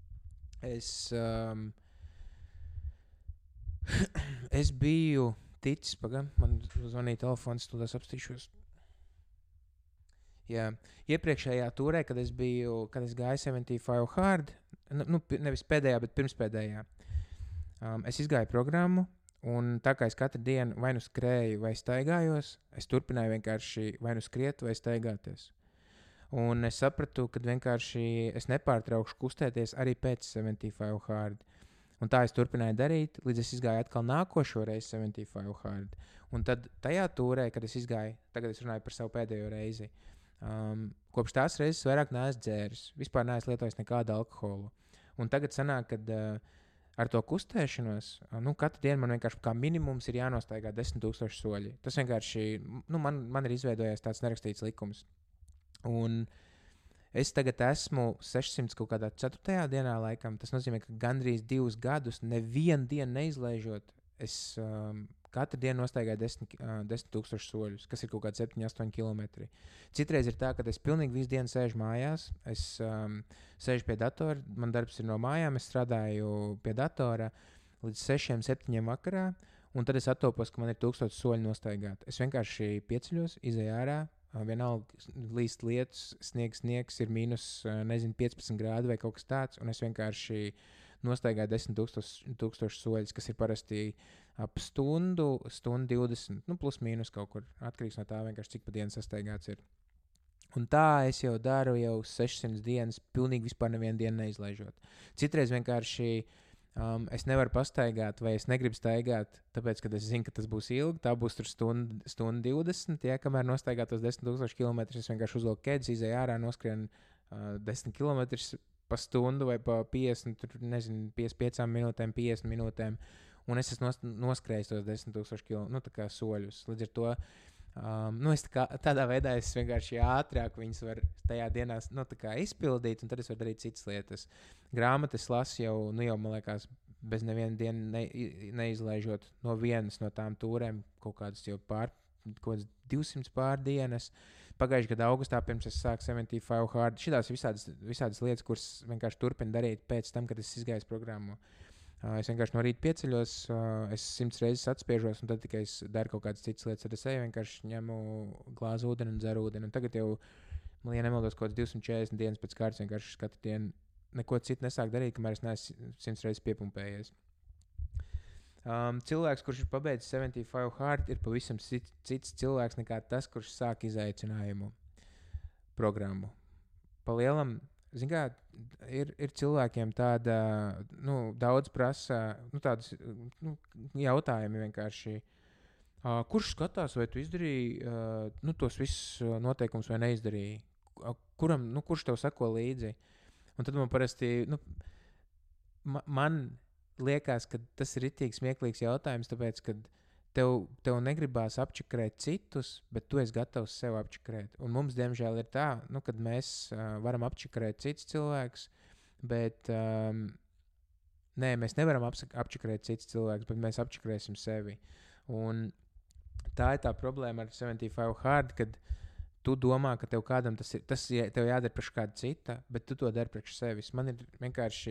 es, um, es biju ticis, pagam, man zvanīja telefons, tūdās apstīšos. Jā, iepriekšējā tūrē, kad es biju, kad es gāju seventy five hard, nu, nevis pēdējā, bet pirmspēdējā, um, es izgāju programmu. Un tā kā es katru dienu vai nu skrēju vai staigājos, es turpināju vienkārši vai nu skriet vai staigāties. Un es sapratu, ka vienkārši es nepārtraukšu kustēties arī pēc seventy-five hard. Un tā es turpināju darīt, līdz es izgāju atkal nākošo reizi seventy-five hard. Un tad tajā tūrē, kad es izgāju, tagad es runāju par savu pēdējo reizi, um, kopš tās reizes vairāk neesmu dzēris. Vispār neesmu lietojis nekādu alkoholu. Un tagad sanāk, kad uh, ar to kustēšanos, uh, nu, katru dienu man vienkārši kā minimums ir jānostaigā desmit tūkstoši soļi. Tas vienkārši, nu, man, man ir izveidojies tāds nerakstīts likums. Un es tagad esmu sešsimt kaut kādā ceturtajā dienā laikam. Tas nozīmē, ka gandrīz divus gadus nevienu dienu neizlaižot, es um, katru dienu nostaigāju desmit tūkstoši soļus, kas ir kaut kādi septiņi astoņi kilometri. Citreiz ir tā, ka es pilnīgi visu dienu sēžu mājās, es um, sēžu pie datora, man darbs ir no mājām, es strādāju pie datora līdz sešiem septiņiem vakarā, un tad es attopos, ka man ir tūkstoši soļu nostaigāt. Es vienkārši pieceļos, izēju ārā, vienalga līst lietus, sniegs, sniegs ir mīnus, nezinu, piecpadsmit grādi vai kaut kas tāds, un es vienkārši nostaigāju desmit tūkstoši soļus, kas ir parasti ap stundu, stundu divdesmit, nu plus mīnus kaut kur, atkarīgs no tā vienkārši cik pa dienu sastaigāts ir. Un tā es jau daru jau sešsimt dienas, pilnīgi vispār nevienu dienu neizlaižot. Citreiz vienkārši Um, es nevaru pastaigāt, vai es negribu staigāt, tāpēc, ka es zinu, ka tas būs ilgi. Tā būs stunda stund divdesmit. Ja, kamēr nostaigāt tos desmit tūkstoši kilometrus, es vienkārši uzvelku ķēdes, izēju ārā, noskrienu uh, desmit kilometrus pa stundu vai pa piecdesmit, nezinu, piecdesmit piecām minūtēm, piecdesmit minūtēm. Un es esmu nos, noskrējis tos desmit tūkstoši kilometrus, nu, tā kā soļus. Līdz ar to, um, nu, es tā kā, tādā veidā es vienkārši ātrāk viņus varu tajā dienā nu, izpildīt, un tad es varu darīt citas lietas. Grāmatas lasu jau, nu jau, man liekas, bez nevienu dienu ne, neizlaižot no vienas no tām tūrēm kaut kādas jau pār, kaut kādas divsimt pārdienas. Pagājušajā gadā augustā, pirms es sāku seventy-five hard, šitās visādas, visādas lietas, kuras vienkārši turpinu darīt pēc tam, kad es izgāju programmu. Uh, es vienkārši no rīta pieceļos, uh, es simts reizes atspiežos, un tad tikai es daru kaut kādas citas lietas. Tad es eju vienkārši ņemu glāzi ūdeni un dzeru ūdeni. Un tagad jau, man ja nemaldos, kaut kāds divsimt četrdesmit dienas pēc kārtas vienkārši katru dienu neko citu nesāk darīt, kamēr es neesmu simts reizes piepumpējies. Um, cilvēks, kurš ir pabeidzis seventy-five hard, ir pavisam cits cilvēks nekā tas, kurš sāk izaicinājumu programmu. Pa lielam, zin kā, ir, ir cilvēkiem tāda, nu, daudz prasa, nu, tādas nu, jautājumi vienkārši. Uh, kurš skatās, vai tu izdarīji uh, nu, tos visus noteikumus vai neizdarīji? Uh, kuram, nu, kurš tev sako līdzi? Un tad man parasti, nu, ma, man liekas, ka tas ir ritīgi smieklīgs jautājums, tāpēc, ka tev, tev negribās apčakrēt citus, bet tu esi gatavs sev apčakrēt. Un mums, diemžēl, ir tā, nu, kad mēs uh, varam apčakrēt citus cilvēkus, bet um, nē, mēs nevaram apčakrēt citus cilvēkus, bet mēs apčakrēsim sevi. Un tā ir tā problēma ar seventy-five hard, kad tu domā, ka tev kādam tas ir, tas tev jādara priekš kāda cita, bet tu to dari priekš sevis. Man ir vienkārši,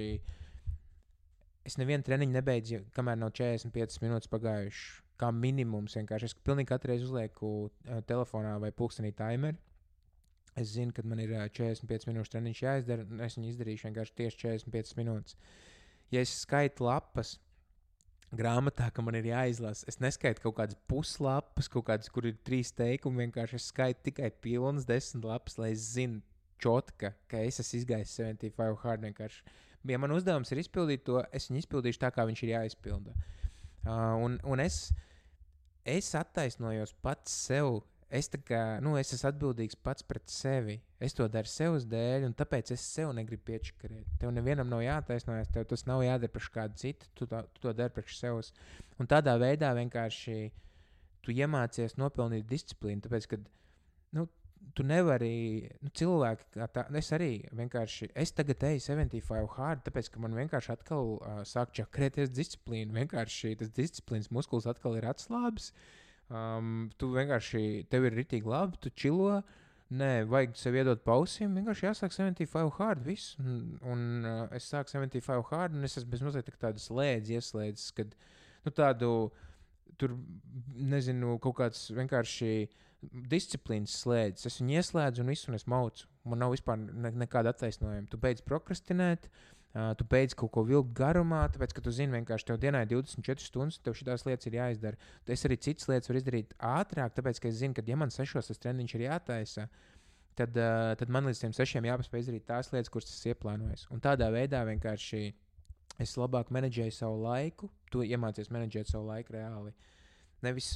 es nevienu treniņu nebeidzu, kamēr nav četrdesmit piecas minūtes pagājuši, kā minimums vienkārši. Es pilnīgi katru reizi uzlieku uh, telefonā vai pulkstenī timeri. Es zinu, kad man ir uh, četrdesmit piecas minūtes treniņš jāizdara, un es viņu izdarīšu vienkārši tieši četrdesmit piecas minūtes. Ja es skaitu lapas grāmatā, ka man ir jāizlasa. Es neskaitu kaut kādas puslapas, kaut kādas, kur ir trīs teikumi. Vienkārši es skaitu tikai pilnas desmit lapas, lai es zinu čotka, ka es esmu izgājis seventy-five hard vienkārši. Ja man uzdevums ir izpildīt to, es viņu izpildīšu tā, kā viņš ir jāizpilda. Uh, un un es, es attaisnojos pats sev. Es, tā kā, nu, es esmu atbildīgs pats pret sevi. Es to daru sevs dēļ, un tāpēc es sev negribu piečakarēt. Tev nevienam nav jātaisnojas, tev tas nav jādara priekš kādu citu, tu, tā, tu to dari priekš sevs. Un tādā veidā vienkārši tu iemācies nopelnīt disciplīnu, tāpēc, ka nu, tu nevari, nu, cilvēki, kā tā, es arī vienkārši, es tagad eju seventy-five hard, tāpēc, ka man vienkārši atkal uh, sāk čakrēties disciplīnu. Vienkārši tas disciplīnas muskulis atkal ir atslābis. Um, tu vienkārši, tev ir ritīgi labi, tu čilo, nē, vajag sev iedot pausiem, vienkārši jāsāk seventy-five hard, viss. Un, un uh, es sāku seventy-five hard, un es esmu bez mazliet tādu slēdzi ieslēdzis, kad, nu, tādu, tur, nezinu, kaut kāds vienkārši disciplīnas slēdzis. Es viņu ieslēdzu un visu, un es maucu. Man nav vispār ne, nekāda attaisnojuma. Tu beidz prokrastinēt, Uh, tu beidz kaut ko vilkt garumā, tāpēc, ka tu zini, vienkārši tev dienā ir divdesmit četras stundas, tev šitās lietas ir jāizdara. Es arī citas lietas varu izdarīt ātrāk, tāpēc, ka es zinu, ka, ja man sešos tas treniņš ir jātaisa, tad, uh, tad man līdz tiem sešiem jāpaspēj izdarīt tās lietas, kuras es ieplānoju. Un tādā veidā vienkārši es labāk menedžēju savu laiku, tu iemācies menedžēt savu laiku reāli. Nevis,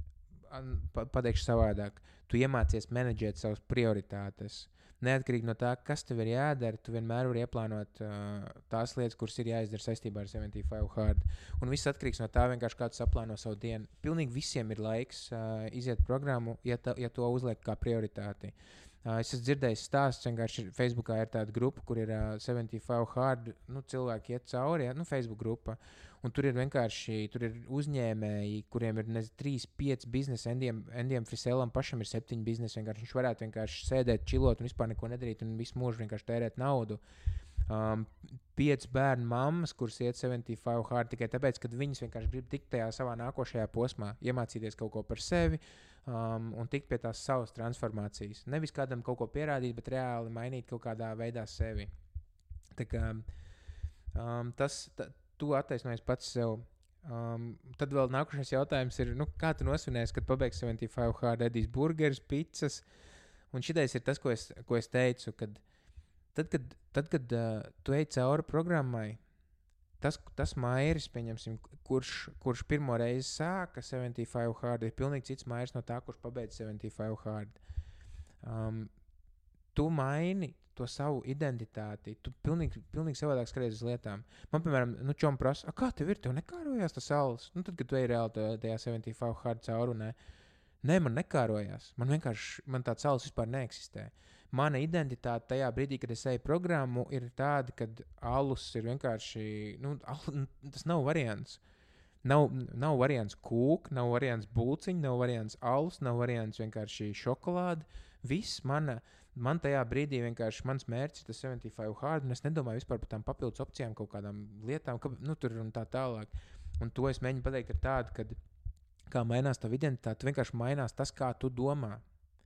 pa, pateikšu savādāk, tu iemācies menedžēt savas prioritātes. Neatkarīgi no tā, kas tev ir jādara, tu vienmēr vari ieplānot uh, tās lietas, kuras ir jāizdara saistībā ar seventy-five hard. Un viss atkarīgs no tā, vienkārši kā tu saplāno savu dienu. Pilnīgi visiem ir laiks uh, iziet programmu, ja, ta, ja to uzliek kā prioritāti. Uh, es esmu dzirdējis stāsts, vienkārši Facebookā ir tāda grupa, kur ir uh, seventy-five hard, nu, cilvēki iet cauri, ja, nu, Facebook grupa. Un tur ir vienkārši tur ir uzņēmēji, kuriem ir nezinu, trīs, pieci biznesi, Endiem, Endiem Friselam pašam ir septiņi biznesi. Viņš varētu vienkārši sēdēt, čilot un vispār neko nedarīt un visu mūžu vienkārši tērēt naudu. Um, pieci bērnu mammas, kuras iet seventy-five hard tikai tāpēc, ka viņas vienkārši grib tikt tajā savā nākošajā posmā, iemācīties kaut ko par sevi um, un tikt pie tās savas transformācijas. Nevis kādam kaut ko pierādīt, bet reāli mainīt kaut kādā veidā sevi. Tā kā um, tas... Ta, tu attaisnojies pats sev. Um, tad vēl nākošais jautājums ir, nu, kā tu nosvinēsi, kad pabeigsi seventy-five hard, ēdīs burgeris, pizzas. Un šitais ir tas, ko es, ko es teicu, kad tad, kad, tad, kad uh, tu ej cauri programmai, tas, tas Mairis, pieņemsim, kurš, kurš pirmo reizi sāka seventy-five hard, ir pilnīgi cits Mairis no tā, kurš pabeidz seventy-five hard. Um, tu maini to savu identitāti, tu pilnīgi, pilnīgi savādāk skaties uz lietām. Man, piemēram, nu, čom prasa, kā tev ir, tev nekārojās tas saules? Nu, tad, kad tu ej reāli to, tajā seventy-five hard cauri, nē. Nē, man nekārojās. Man vienkārši, man tāds saules vispār neeksistē. Mana identitāte tajā brīdī, kad es eju programmu, ir tāda, kad alus ir vienkārši, nu, al, tas nav variants. Nav, nav variants kūk, nav variants bulciņi, nav variants alus, nav variants vienkārši šokolāde. Viss mana... Man tajā brīdī vienkārši mans mērķis ir tas seventy-five hard, un es nedomāju vispār par tām papildus opcijām, kaut kādām lietām, ka, nu, tur un tā tālāk. Un to es mēģinu pateikt ar tādu, kad kā mainās tā identitāte, vienkārši mainās tas, kā tu domā.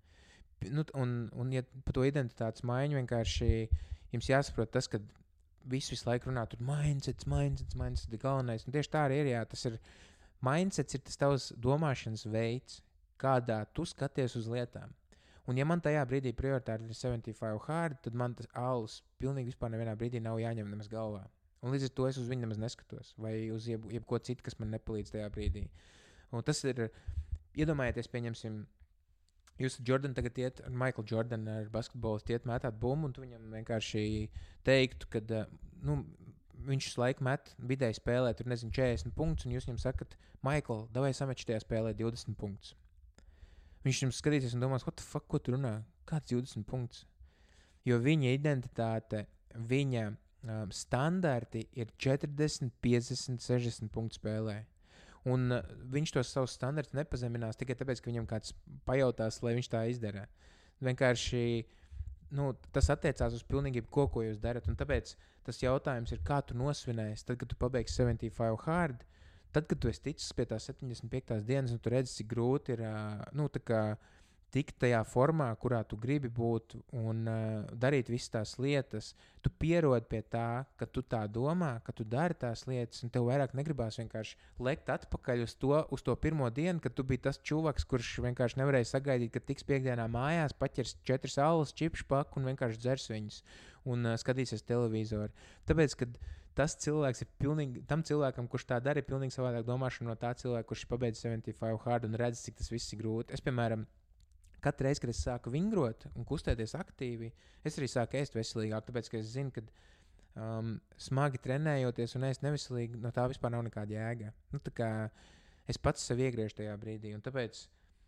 Nu, un, un ja par to identitātes maiņu vienkārši jums jāsaprot tas, ka visu visu laiku runā tur mindsets, mindsets, mindsets ir galvenais. Un tieši tā arī ir, jā, tas ir, mindsets ir tas tavs domāšanas veids, kādā tu skaties uz lietām. Un ja man tajā brīdī prioritāte ir seventy-five hard, tad man tas alus pilnīgi vispār nevienā brīdī nav jāņem nemaz galvā. Un līdz ar to es uz viņu nemaz neskatos, vai uz jeb, jebko citu, kas man nepalīdz tajā brīdī. Un tas ir, iedomājieties, pieņemsim, jūs Jordan tagad iet, Michael Jordan ar basketbolistu iet mētāt bumbu, un tu viņam vienkārši teiktu, ka, nu, viņš laiku met vidēji spēlē, tur nezinu, četrdesmit punktus, un jūs viņam sakat, Michael, davai sameč šajā spēlē divdesmit punktus. Viņš jums skatīsies un domās, what the fuck, ko tu runā? Kāds divdesmit punkts? Jo viņa identitāte, viņa um, standarti ir četrdesmit, piecdesmit, sešdesmit punktu spēlē. Un uh, viņš tos savus standartus nepazeminās tikai tāpēc, ka viņam kāds pajautās, lai viņš tā izdara. Vienkārši, nu, tas attiecās uz pilnīgi ko, ko jūs darat. Un tāpēc tas jautājums ir, kā tu nosvinēsi, tad, kad tu pabeigsi seventy-five hard, tad, kad tu esi ticis pie tās septiņdesmit piektās dienas, un tu redzi, cik grūti ir nu, tā kā, tikt tajā formā, kurā tu gribi būt un uh, darīt visas tās lietas, tu pierodi pie tā, ka tu tā domā, ka tu dari tās lietas, un tev vairāk negribās vienkārši lekt atpakaļ uz to, uz to pirmo dienu, kad tu biji tas čuvaks, kurš vienkārši nevarēja sagaidīt, ka tiks piekdienā mājās, paķers četras alus, čipšu paku un vienkārši dzers viņus un uh, skatīsies televizoru. Tāpēc, kad tas cilvēks ir pilnīgi, tam cilvēkam, kurš tā dara, ir pilnīgi savādāk domāšana no tā cilvēka, kurš pabeidz seventy-five hard un redz, cik tas viss ir grūti. Es, piemēram, katru reizi, kad es sāku vingrot un kustēties aktīvi, es arī sāku ēst veselīgāk, tāpēc, ka es zinu, ka um, smagi trenējoties un ēst neveselīgi, no tā vispār nav nekāda jēga. Nu, tā kā es pats sev iegriežu tajā brīdī, un tāpēc,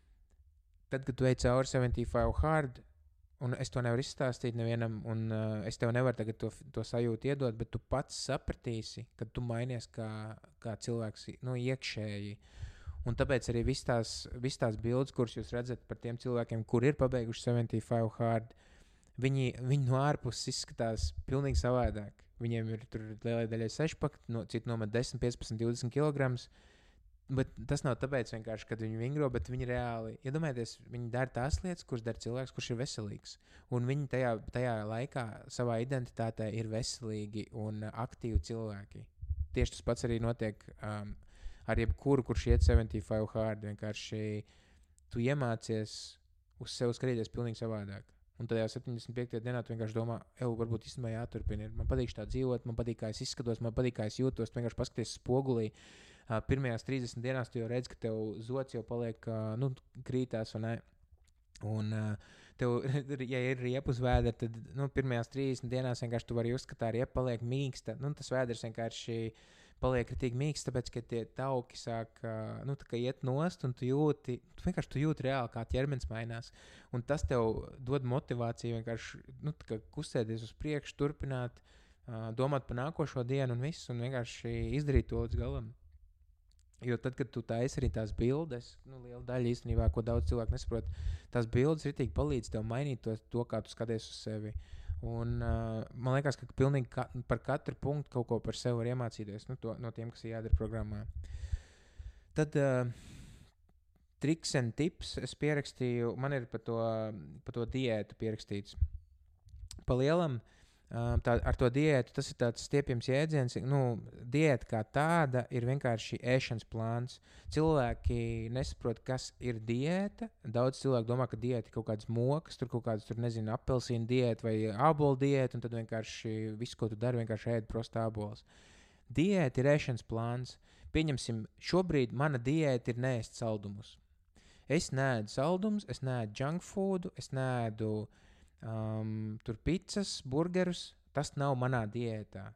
tad, kad tu ej cauri seventy-five hard, un es to nevaru izstāstīt nevienam, un uh, es tev nevaru tagad to, to sajūtu iedot, bet tu pats sapratīsi, ka tu mainies kā, kā cilvēks, nu, iekšēji. Un tāpēc arī viss tās, viss tās bildes, kuras jūs redzat par tiem cilvēkiem, kur ir pabeiguši seventy-five hard, viņi, viņi no ārpuses izskatās pilnīgi savādāk. Viņiem ir tur lielai daļai sešpakt, no, citu nomet desmit, piecpadsmit, divdesmit kilogramus. Bet tas nav tāpēc vienkārši, kad viņi vingro, bet viņi reāli, iedomājieties, viņi dara tās lietas, kuras dara cilvēks, kurš ir veselīgs. Un viņi tajā, tajā laikā savā identitātē ir veselīgi un aktīvi cilvēki. Tieši tas pats arī notiek um, ar jebkuru, kurš iet seventy-five hard. Vienkārši tu iemācies uz sevi skatīties pilnīgi savādāk. Un tajā septiņdesmit piektajā dienā tu vienkārši domā, ev, varbūt īstenībā jāturpina. Man patīk tā dzīvot, man patīk, kā es izskatos, man patīk, kā es jūtos. Tu vienkārši paskaties spogulī. Uh, pirmajās trīsdesmit dienās tu jau redz, ka tev zods jau paliek, uh, nu, krītās, vai ne? Un uh, tev, ja ir riepa uz vēdera, tad, nu, pirmajās trīsdesmit dienās vienkārši tu vari just, ka tā riepa paliek mīksta. Nu, tas vēders vienkārši paliek ritīgi mīksts, tāpēc, ka tie tauki sāk, uh, nu, tā kā iet nost, un tu jūti, tu vienkārši tu jūti reāli, kā ķermenis mainās. Un tas tev dod motivāciju vienkārši, nu, tā kā kustēties uz priekšu, turpināt, uh, domāt par nākošo dienu un visu, un vienkārši izdarīt to līdz galam. Jo tad, kad tu taisi arī tās bildes, nu, liela daļa īstenībā, ko daudz cilvēku nesaprot, tās bildes ritīgi palīdz tev mainīt to, to kā tu skaties uz sevi. Un, uh, man liekas, ka pilnīgi ka, par katru punktu kaut ko par sevi var iemācīties, nu, to, no tiem, kas ir jādara programmā. Tad uh, triks and tips es pierakstīju, man ir par to, par to diētu pierakstīts. Pa lielam, uh, tā, ar to diētu, tas ir tāds stiepjams jēdziens, nu, diēta kā tāda ir vienkārši ēšanas plāns. Cilvēki nesaprot, kas ir diēta. Daudz cilvēku domā, ka diēta ir kaut kādas mokas, tur kaut kādas, tur nezinu, apelsīnu diēta vai ābolu diēta, un tad vienkārši visu, ko tu dari, vienkārši ēd prosti ābolus. Diēta ir ēšanas plāns. Pieņemsim, šobrīd mana diēta ir neēst saldumus. Es neēdu saldumus, es neēdu junk food, es neēdu um, tur pizzas, burgerus. Tas nav manā diētā.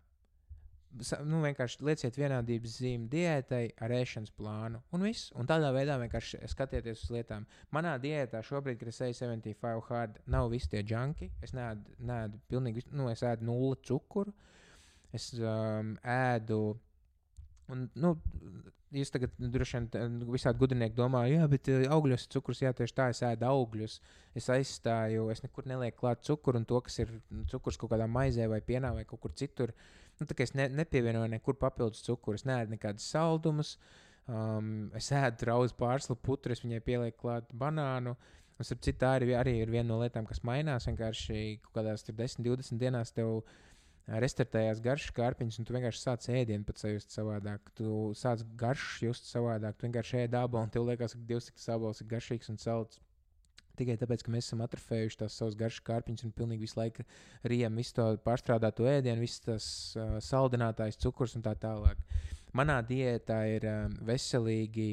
Nu, vienkārši lieciet vienādības zīmi diētai ar ēšanas plānu un viss. Un tādā veidā vienkārši skatieties uz lietām. Manā diētā šobrīd, kad es eju seventy five hard, nav visi tie junki. Es neēdu, neēdu pilnīgi, nu, es ēdu nulle cukuru. Es um, ēdu, un, nu, jūs tagad droši vien visādi gudrinieki domā, jā, bet augļos cukurs, jā, tieši tā, es ēdu augļus. Es aizstāju, es nekur nelieku klāt cukuru, un to, kas ir cukurs kaut kādā maizē vai pienā vai kaut kur citur, nu, tā kā es ne, nepievienoju nekur papildus cukuru, es neēdu nekādas saldumus, um, es ēdu rauzu pārslu putru, es viņai pielieku klāt banānu, un starp citu tā arī, arī ir viena no lietām, kas mainās, vienkārši kaut kādās tur desmit divdesmit dienās tev restartējās garšas kārpiņas, un tu vienkārši sāc ēdienu pat sajust savādāk, tu sāc garšas just savādāk, tu vienkārši ēd ābolu, un tev liekas, ka Dievs, cik tas ābols ir garšīgs un salds. Tikai tāpēc, ka mēs esam atrofējuši tās savas garšas kārpiņas un pilnīgi visu laiku rijam visu to pārstrādāto ēdienu, visu tas uh, saldinātājs, cukurs un tā tālāk. Manā diētā ir uh, veselīgi,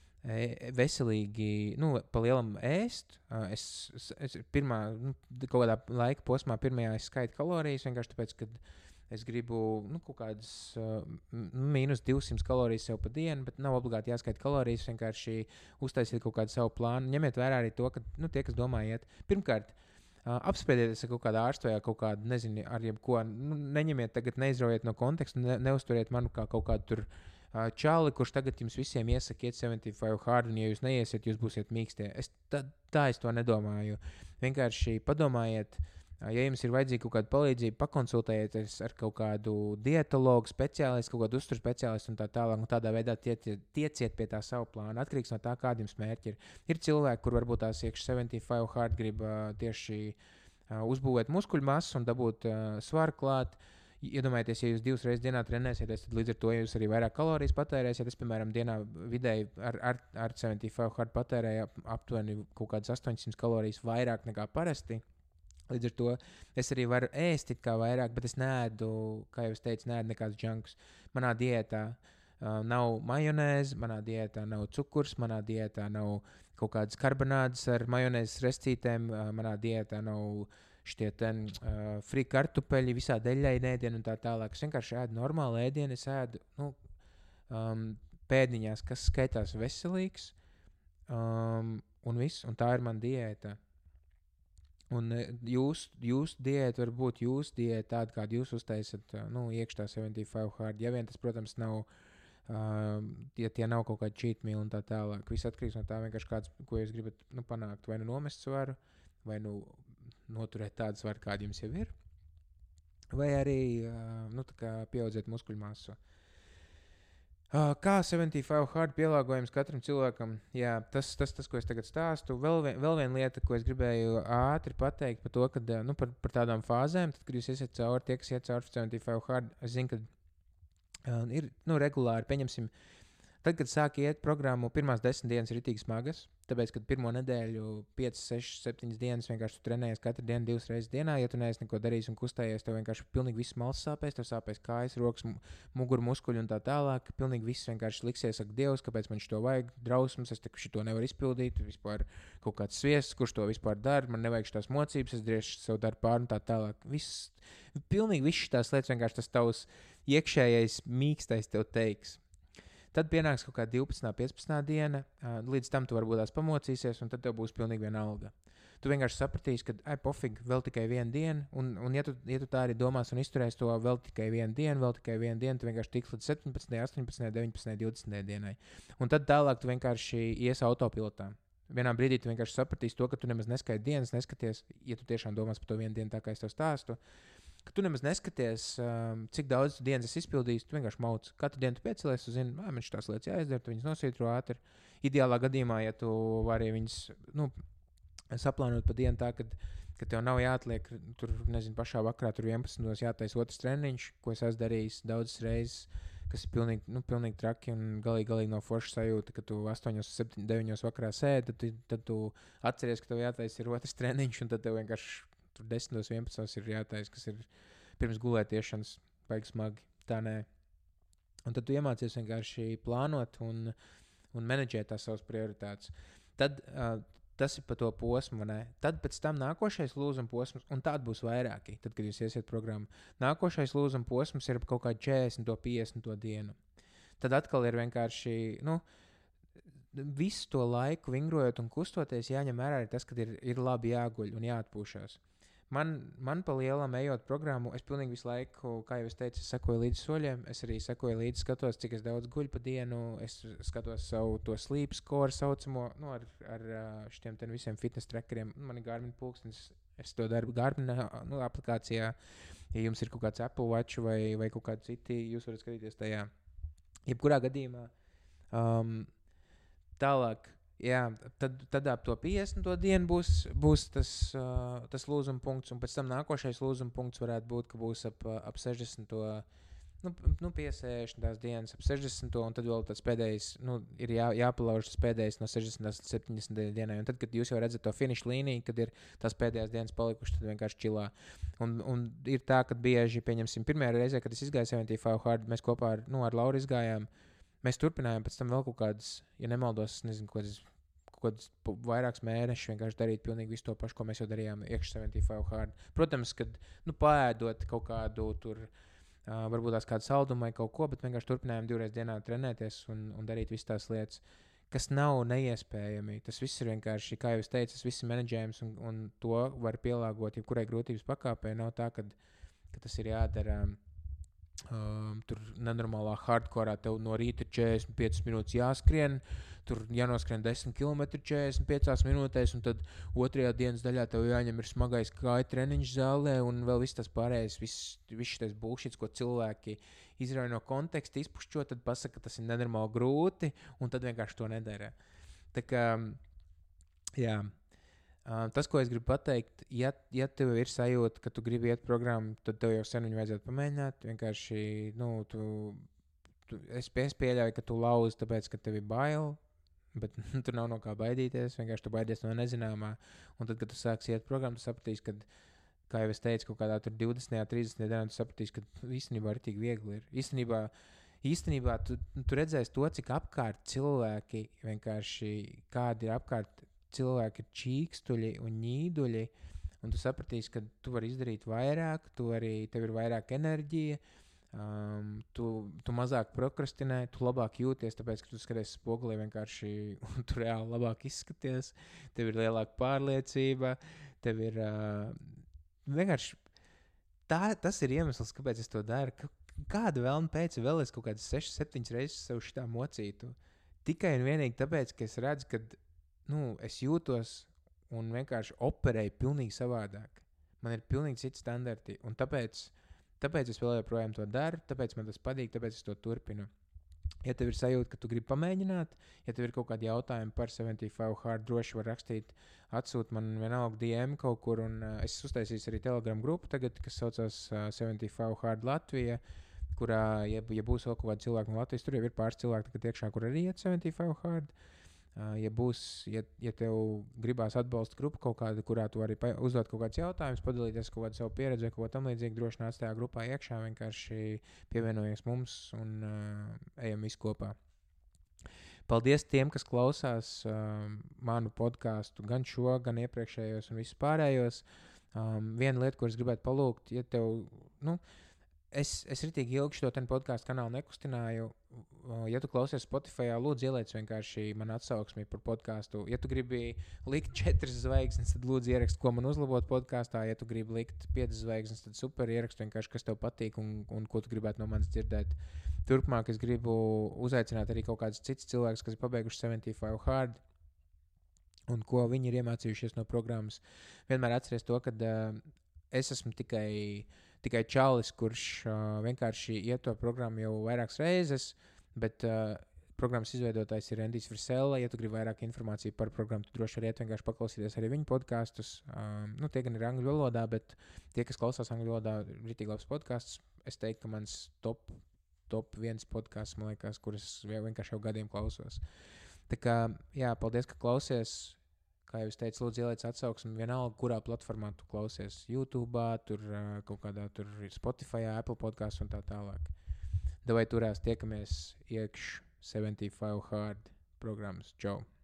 e, veselīgi, nu, pa lielam ēst. Uh, es, es pirmā, nu, kaut kādā laika posmā pirmajā es skaitu kalorijas, vienkārši tāpēc, ka es gribu, nu, kaut kādas uh, mīnus divsimt kalorijas sev pa dienu, bet nav obligāti jāskaita kalorijas, vienkārši uztaisiet kaut kādu savu plānu. Ņemiet vērā arī to, ka, nu, tie, kas domā iet, pirmkārt, uh, apspriedieties ar kaut kādu ārstu vai kaut kādu, nezinu, ar jebko, nu, neņemiet tagad, neizraujiet no konteksta, ne, neuzturiet manu kā kaut kādu tur uh, čali, kurš tagad jums visiem iesaka iet seventy five hard, un ja jūs neiesiet, jūs būsiet mīkstie. Es, tā, tā es to nedomāju. Vienkārši padomājiet, ja jums ir vajadzīga kaut kāda palīdzība, pakonsultējieties ar kaut kādu dietologu, speciālistu, kaut kādu uzturu speciālistu un tā tālāk. Un tādā veidā tieciet, tieciet pie tā savu plānu. Atkarīgs no tā, kādi jums mērķi ir. Ir cilvēki, kur varbūt tās iekš seventy five hard grib uh, tieši uh, uzbūvēt muskuļu masu un dabūt uh, svaru klāt. Iedomājieties, ja jūs divas reizes dienā trenēsieties, tad līdz ar to jūs arī vairāk kalorijas patērēsiet. Es, piemēram, dienā vidēji ar, ar, ar seventy five hard patērēju ap, aptuveni kaut kādas astoņsimt kalorijas vairāk nekā parasti. Līdz ar to es arī varu ēst it kā vairāk, bet es neēdu, kā jau es teicu, neēdu nekāds junks. Manā diētā uh, nav majonēze, manā diētā nav cukurs, manā diētā nav kaut kādas karbonādes ar majonēzes restītēm, uh, manā diētā nav šitie ten uh, frī kartupeļi, visādi eļļaini ēdieni un tā tālāk. Es vienkārši ēdu normālu ēdienu, es ēdu, nu, um, pēdiņās, kas skaitās veselīgs, um, un viss, un tā ir mana diēta. Un jūs, jūs diēta var būt jūsu diēta tāda, kādu jūs uztaisat, nu, iekšā seventy five hard. Ja vien tas, protams, nav, uh, ja tie nav kaut kādi cheat meal un tā tālāk. Viss atkarīgs no tā vienkārši kāds, ko jūs gribat, nu, panākt. Vai nu nomest svaru, vai nu noturēt tādu svaru, kādu jums jau ir. Vai arī, uh, nu, tā kā pieaudzēt muskuļu masu. Uh, kā seventy five hard pielāgojums katram cilvēkam? Jā, tas, tas, tas ko es tagad stāstu. Vēl, vien, vēl viena lieta, ko es gribēju ātri pateikt par to, kad, nu, par, par tādām fāzēm, tad, kad jūs esiet cauri, tie, kas iet cauri seventy five hard, es zinu, ka uh, ir, nu, regulāri, pieņemsim, Tad, kad sāk iet programmu, pirmās desmit dienas ir ritīgi smagas, tāpēc, kad pirmo nedēļu, piecas, sešas, septiņas dienas vienkārši tu trenējies katru dienu, divas reizes dienā, ja tu neesi neko darījis un kustējies, tev vienkārši pilnīgi viss mals sāpēs, tev sāpēs kājas, rokas, muguru muskuļi un tā tālāk, pilnīgi viss vienkārši liksies, ak, Dievs, kāpēc man šito vajag, drausmas, es te šito nevaru izpildīt, vispār kaut kāds sviests, kurš to vispār dara, man nevajag šitās mocības, es driešu savu darbu pār un tā tālāk. Viss, pilnīgi viss šitās lietas vienkārši tas tavs iekšējais mīkstais tev teiks. Tad pienāks kaut kāda divpadsmitā, piecpadsmitā diena, līdz tam tu varbūt tās pamocīsies, un tad tev būs pilnīgi viena alga. Tu vienkārši sapratīsi, ka, ai, pofīgi, vēl tikai viena diena, un, un ja, tu, ja tu tā arī domās un izturēsi to vēl tikai vienu dienu, vēl tikai vienu dienu, tu vienkārši tiks līdz septiņpadsmitajai, astoņpadsmitajai, deviņpadsmitajai, divdesmitajai dienai. Un tad tālāk tu vienkārši ies autopilotā. Vienā brīdī tu vienkārši sapratīsi to, ka tu nemaz neskaiti dienas, neskaties, ja tu tiešām domās par to vienu dienu, tā kā es tev stāstu. Ka tu nemaz neskaties, um, cik daudz dienas es izpildīju, tu vienkārši mauc. Katru dienu tu piecelies, tu zini, man šīs lietas jāizdara, tu viņas nosītro ātri. Ideālā gadījumā, ja tu vari viņas nu, saplānot pa dienu tā, kad, kad tev nav jāatliek, tur, nezinu, pašā vakarā tur vienpadsmitos jātais otrs treniņš, ko es esmu darījis daudzas reizes, kas ir pilnīgi, nu, pilnīgi traki un galīgi, galīgi no forša sajūta, ka tu astoņos, septiņos, deviņos vakarā sēdi, tad, tad tu atceries, ka tev jātais ir otrs treniņš, un tad tev vienkārši tur desmitos, vienpadsmitos ir jātais, kas ir pirms gulētiešanas, baigi smagi. Tā nē. Un tad tu iemācies vienkārši plānot un, un menedžēt tās savas prioritātes. Tad uh, tas ir pa to posmu, ne? Tad pēc tam nākošais lūzuma posms, un tādi būs vairāki, tad, kad jūs iesiet programmu. Nākošais lūzuma posms ir kaut kā četrdesmit, piecdesmit dienu. Tad atkal ir vienkārši, nu, visu to laiku vingrojot un kustoties, jāņem vērā tas, ka ir, ir labi jāguļ un jāatpūšās. Man, man pa lielam ejot programmu, es pilnīgi visu laiku, kā jau es teicu, es sekoju līdzi soļiem, es arī sekoju līdzi, skatos, cik es daudz guļu pa dienu, es skatos savu to sleep score saucamo, nu, ar, ar šitiem ten visiem fitness trackeriem, man ir Garmin pulkstenis, es to daru Garmin nu, aplikācijā, ja jums ir kaut kāds Apple Watch vai, vai kaut kāds citi, jūs varat skatīties tajā. Jebkurā gadījumā, um, tālāk, jā, tad, tad ap to piecdesmit dienu būs, būs tas, uh, tas lūzuma punkts, un pēc tam nākošais lūzuma punkts varētu būt, ka būs ap, ap sešdesmit, nu, nu piesēšana tās dienas, ap sešdesmit, un tad vēl tas pēdējais, nu, ir jā, jāpalauž tas pēdējais no sešdesmit līdz septiņdesmit dienai, un tad, kad jūs jau redzat to finišu līniju, kad ir tās pēdējās dienas palikušas, tad vienkārši čilā. Un, un ir tā, ka bieži, pieņemsim, pirmajā reizē, kad es izgāju seventy-five hard, mēs kopā ar, nu, ar Lauru izgājām, mēs turpinājām pēc tam vēl kaut kādas, ja nemaldos, nezinu, ko tas kaut kāds vairākus mēnešus vienkārši darīt pilnīgi visu to pašu, ko mēs jau darījām iekš seventy-five hard. Protams, kad, nu, paēdot kaut kādu tur, uh, varbūt tās kādu saldumu vai kaut ko, bet vienkārši turpinājām divreiz dienā trenēties un, un darīt visas tās lietas, kas nav neiespējami. Tas viss ir vienkārši, kā jau es teicu, tas viss ir menedžējums un, un to var pielāgot jebkurai grūtības pakāpē. Nav tā, kad, ka tas ir jādara um, tur nenormālā hardkorā, tev no rīta četrdesmit piecas minūtes jāskrien, tur jānoskrien desmit kilometri četrdesmit piecās minūtēs, un tad otrajā dienas daļā tev jāņem ir smagais kāju treniņš zālē, un vēl viss tas pārējais, viss, viss šitais bullshits, ko cilvēki izrauj no konteksta, izpušķo, tad pasaka, ka tas ir nenormāli grūti, un tad vienkārši to nedara. Tā kā, jā, tas, ko es gribu pateikt, ja, ja tev ir sajūta, ka tu gribi iet programmu, tad tev jau sen viņu vajadzētu pamēģināt, vienkārši, nu, tu, tu es, es pieļauju, ka tu lauzi, tāpēc, ka tev ir bail, bet tur nav no kā baidīties, vienkārši tu baidies no nezināmā, un tad, kad tu sāksi iet programmu, tu sapratīsi, ka, kā jau es teicu, kaut kādā tur divdesmit, trīsdesmit dienā, tu sapratīsi, ka īstenībā ir tik viegli ir. Īstenībā, īstenībā tu, tu redzēsi to, cik apkārt cilvēki vienkārši, kādi ir apkārt cilvēki ir čīkstuļi un ņīduļi, un tu sapratīsi, ka tu vari izdarīt vairāk, tu arī, tev ir vairāk enerģija, Um, tu, tu mazāk prokrastinē, tu labāk jūties, tāpēc, ka tu skaties spogulī vienkārši un tu reāli labāk izskaties, tev ir lielāka pārliecība, tev ir uh, vienkārši, tā, tas ir iemesls, kāpēc es to daru. Kāda vēlme pēc vēl es kaut kādas sešas, septiņas reizes sev šitā mocītu? Tikai un vienīgi tāpēc, ka es redzu, ka, nu, es jūtos un vienkārši operēju pilnīgi savādāk. Man ir pilnīgi citi standarti, un tāpēc Tāpēc es vēl joprojām to daru, tāpēc man tas patīk, tāpēc es to turpinu. Ja tev ir sajūta, ka tu gribi pamēģināt, ja tev ir kaut kādi jautājumi par seventy-five hard, droši var rakstīt, atsūt man vienalga D M kaut kur, un uh, es uztaisīšu arī Telegram grupu tagad, kas saucās uh, seventy-five hard Latvija. kurā, ja, ja būs vēl kaut kādi cilvēki no Latvijas, tur jau ir pāris cilvēki, tagad iekšā, kur arī iet seventy-five hard. Uh, ja būs, ja, ja tev gribās atbalsta grupa kaut kāda, kurā tu vari pa, uzdot kaut kādus jautājumus, padalīties kaut kādu savu pieredzi vai kaut ko tam līdzīgi, droši nāc tajā grupā iekšā, vienkārši pievienojies mums un uh, ejam visi kopā. Paldies tiem, kas klausās uh, manu podcastu, gan šo, gan iepriekšējos un visus pārējos. Um, viena lieta, ko es gribētu palūgt, ja tev, nu, Es, es ritīgi ilgi šo podkāstu kanālu nekustināju. Ja tu klausies Spotify, lūdzu ieliec vienkārši man atsauksmi par podkāstu. Ja tu gribi likt četras zvaigznes, tad lūdzu ierakst, ko man uzlabot podkāstā. Ja tu gribi likt piecas zvaigznes, tad super ierakst vienkārši, kas tev patīk un, un ko tu gribētu no manis dzirdēt. Turpmāk es gribu uzaicināt arī kaut kādus citus cilvēkus, kas ir pabeiguši seventy-five hard un ko viņi ir iemācījušies no programmas. Vienmēr atceries to, ka uh, es esmu tikai... tikai čalis, kurš uh, vienkārši iet to programmu jau vairākas reizes, bet uh, programmas izveidotājs ir Endijs Frisella. Ja tu gribi vairāk informāciju par programmu, tu droši arī iet vienkārši paklausīties arī viņu podkastus. Um, nu, tie gan ir angļu valodā, bet tie, kas klausās angļu valodā, ir ritīgi labs podcasts. Es teiktu, ka mans top, top viens podcasts, man liekas, kurus vienkārši jau gadiem klausos. Tā kā, jā, paldies, ka klausies. Kā jau es teicu, lūdzu ieliec atsauksmi vienalga, kurā platformā tu klausies. YouTube, tur kaut kādā tur Spotify, Apple podcasts un tā tālāk. Davai turās, tiekamies iekš seventy-five hard programmas. Čau!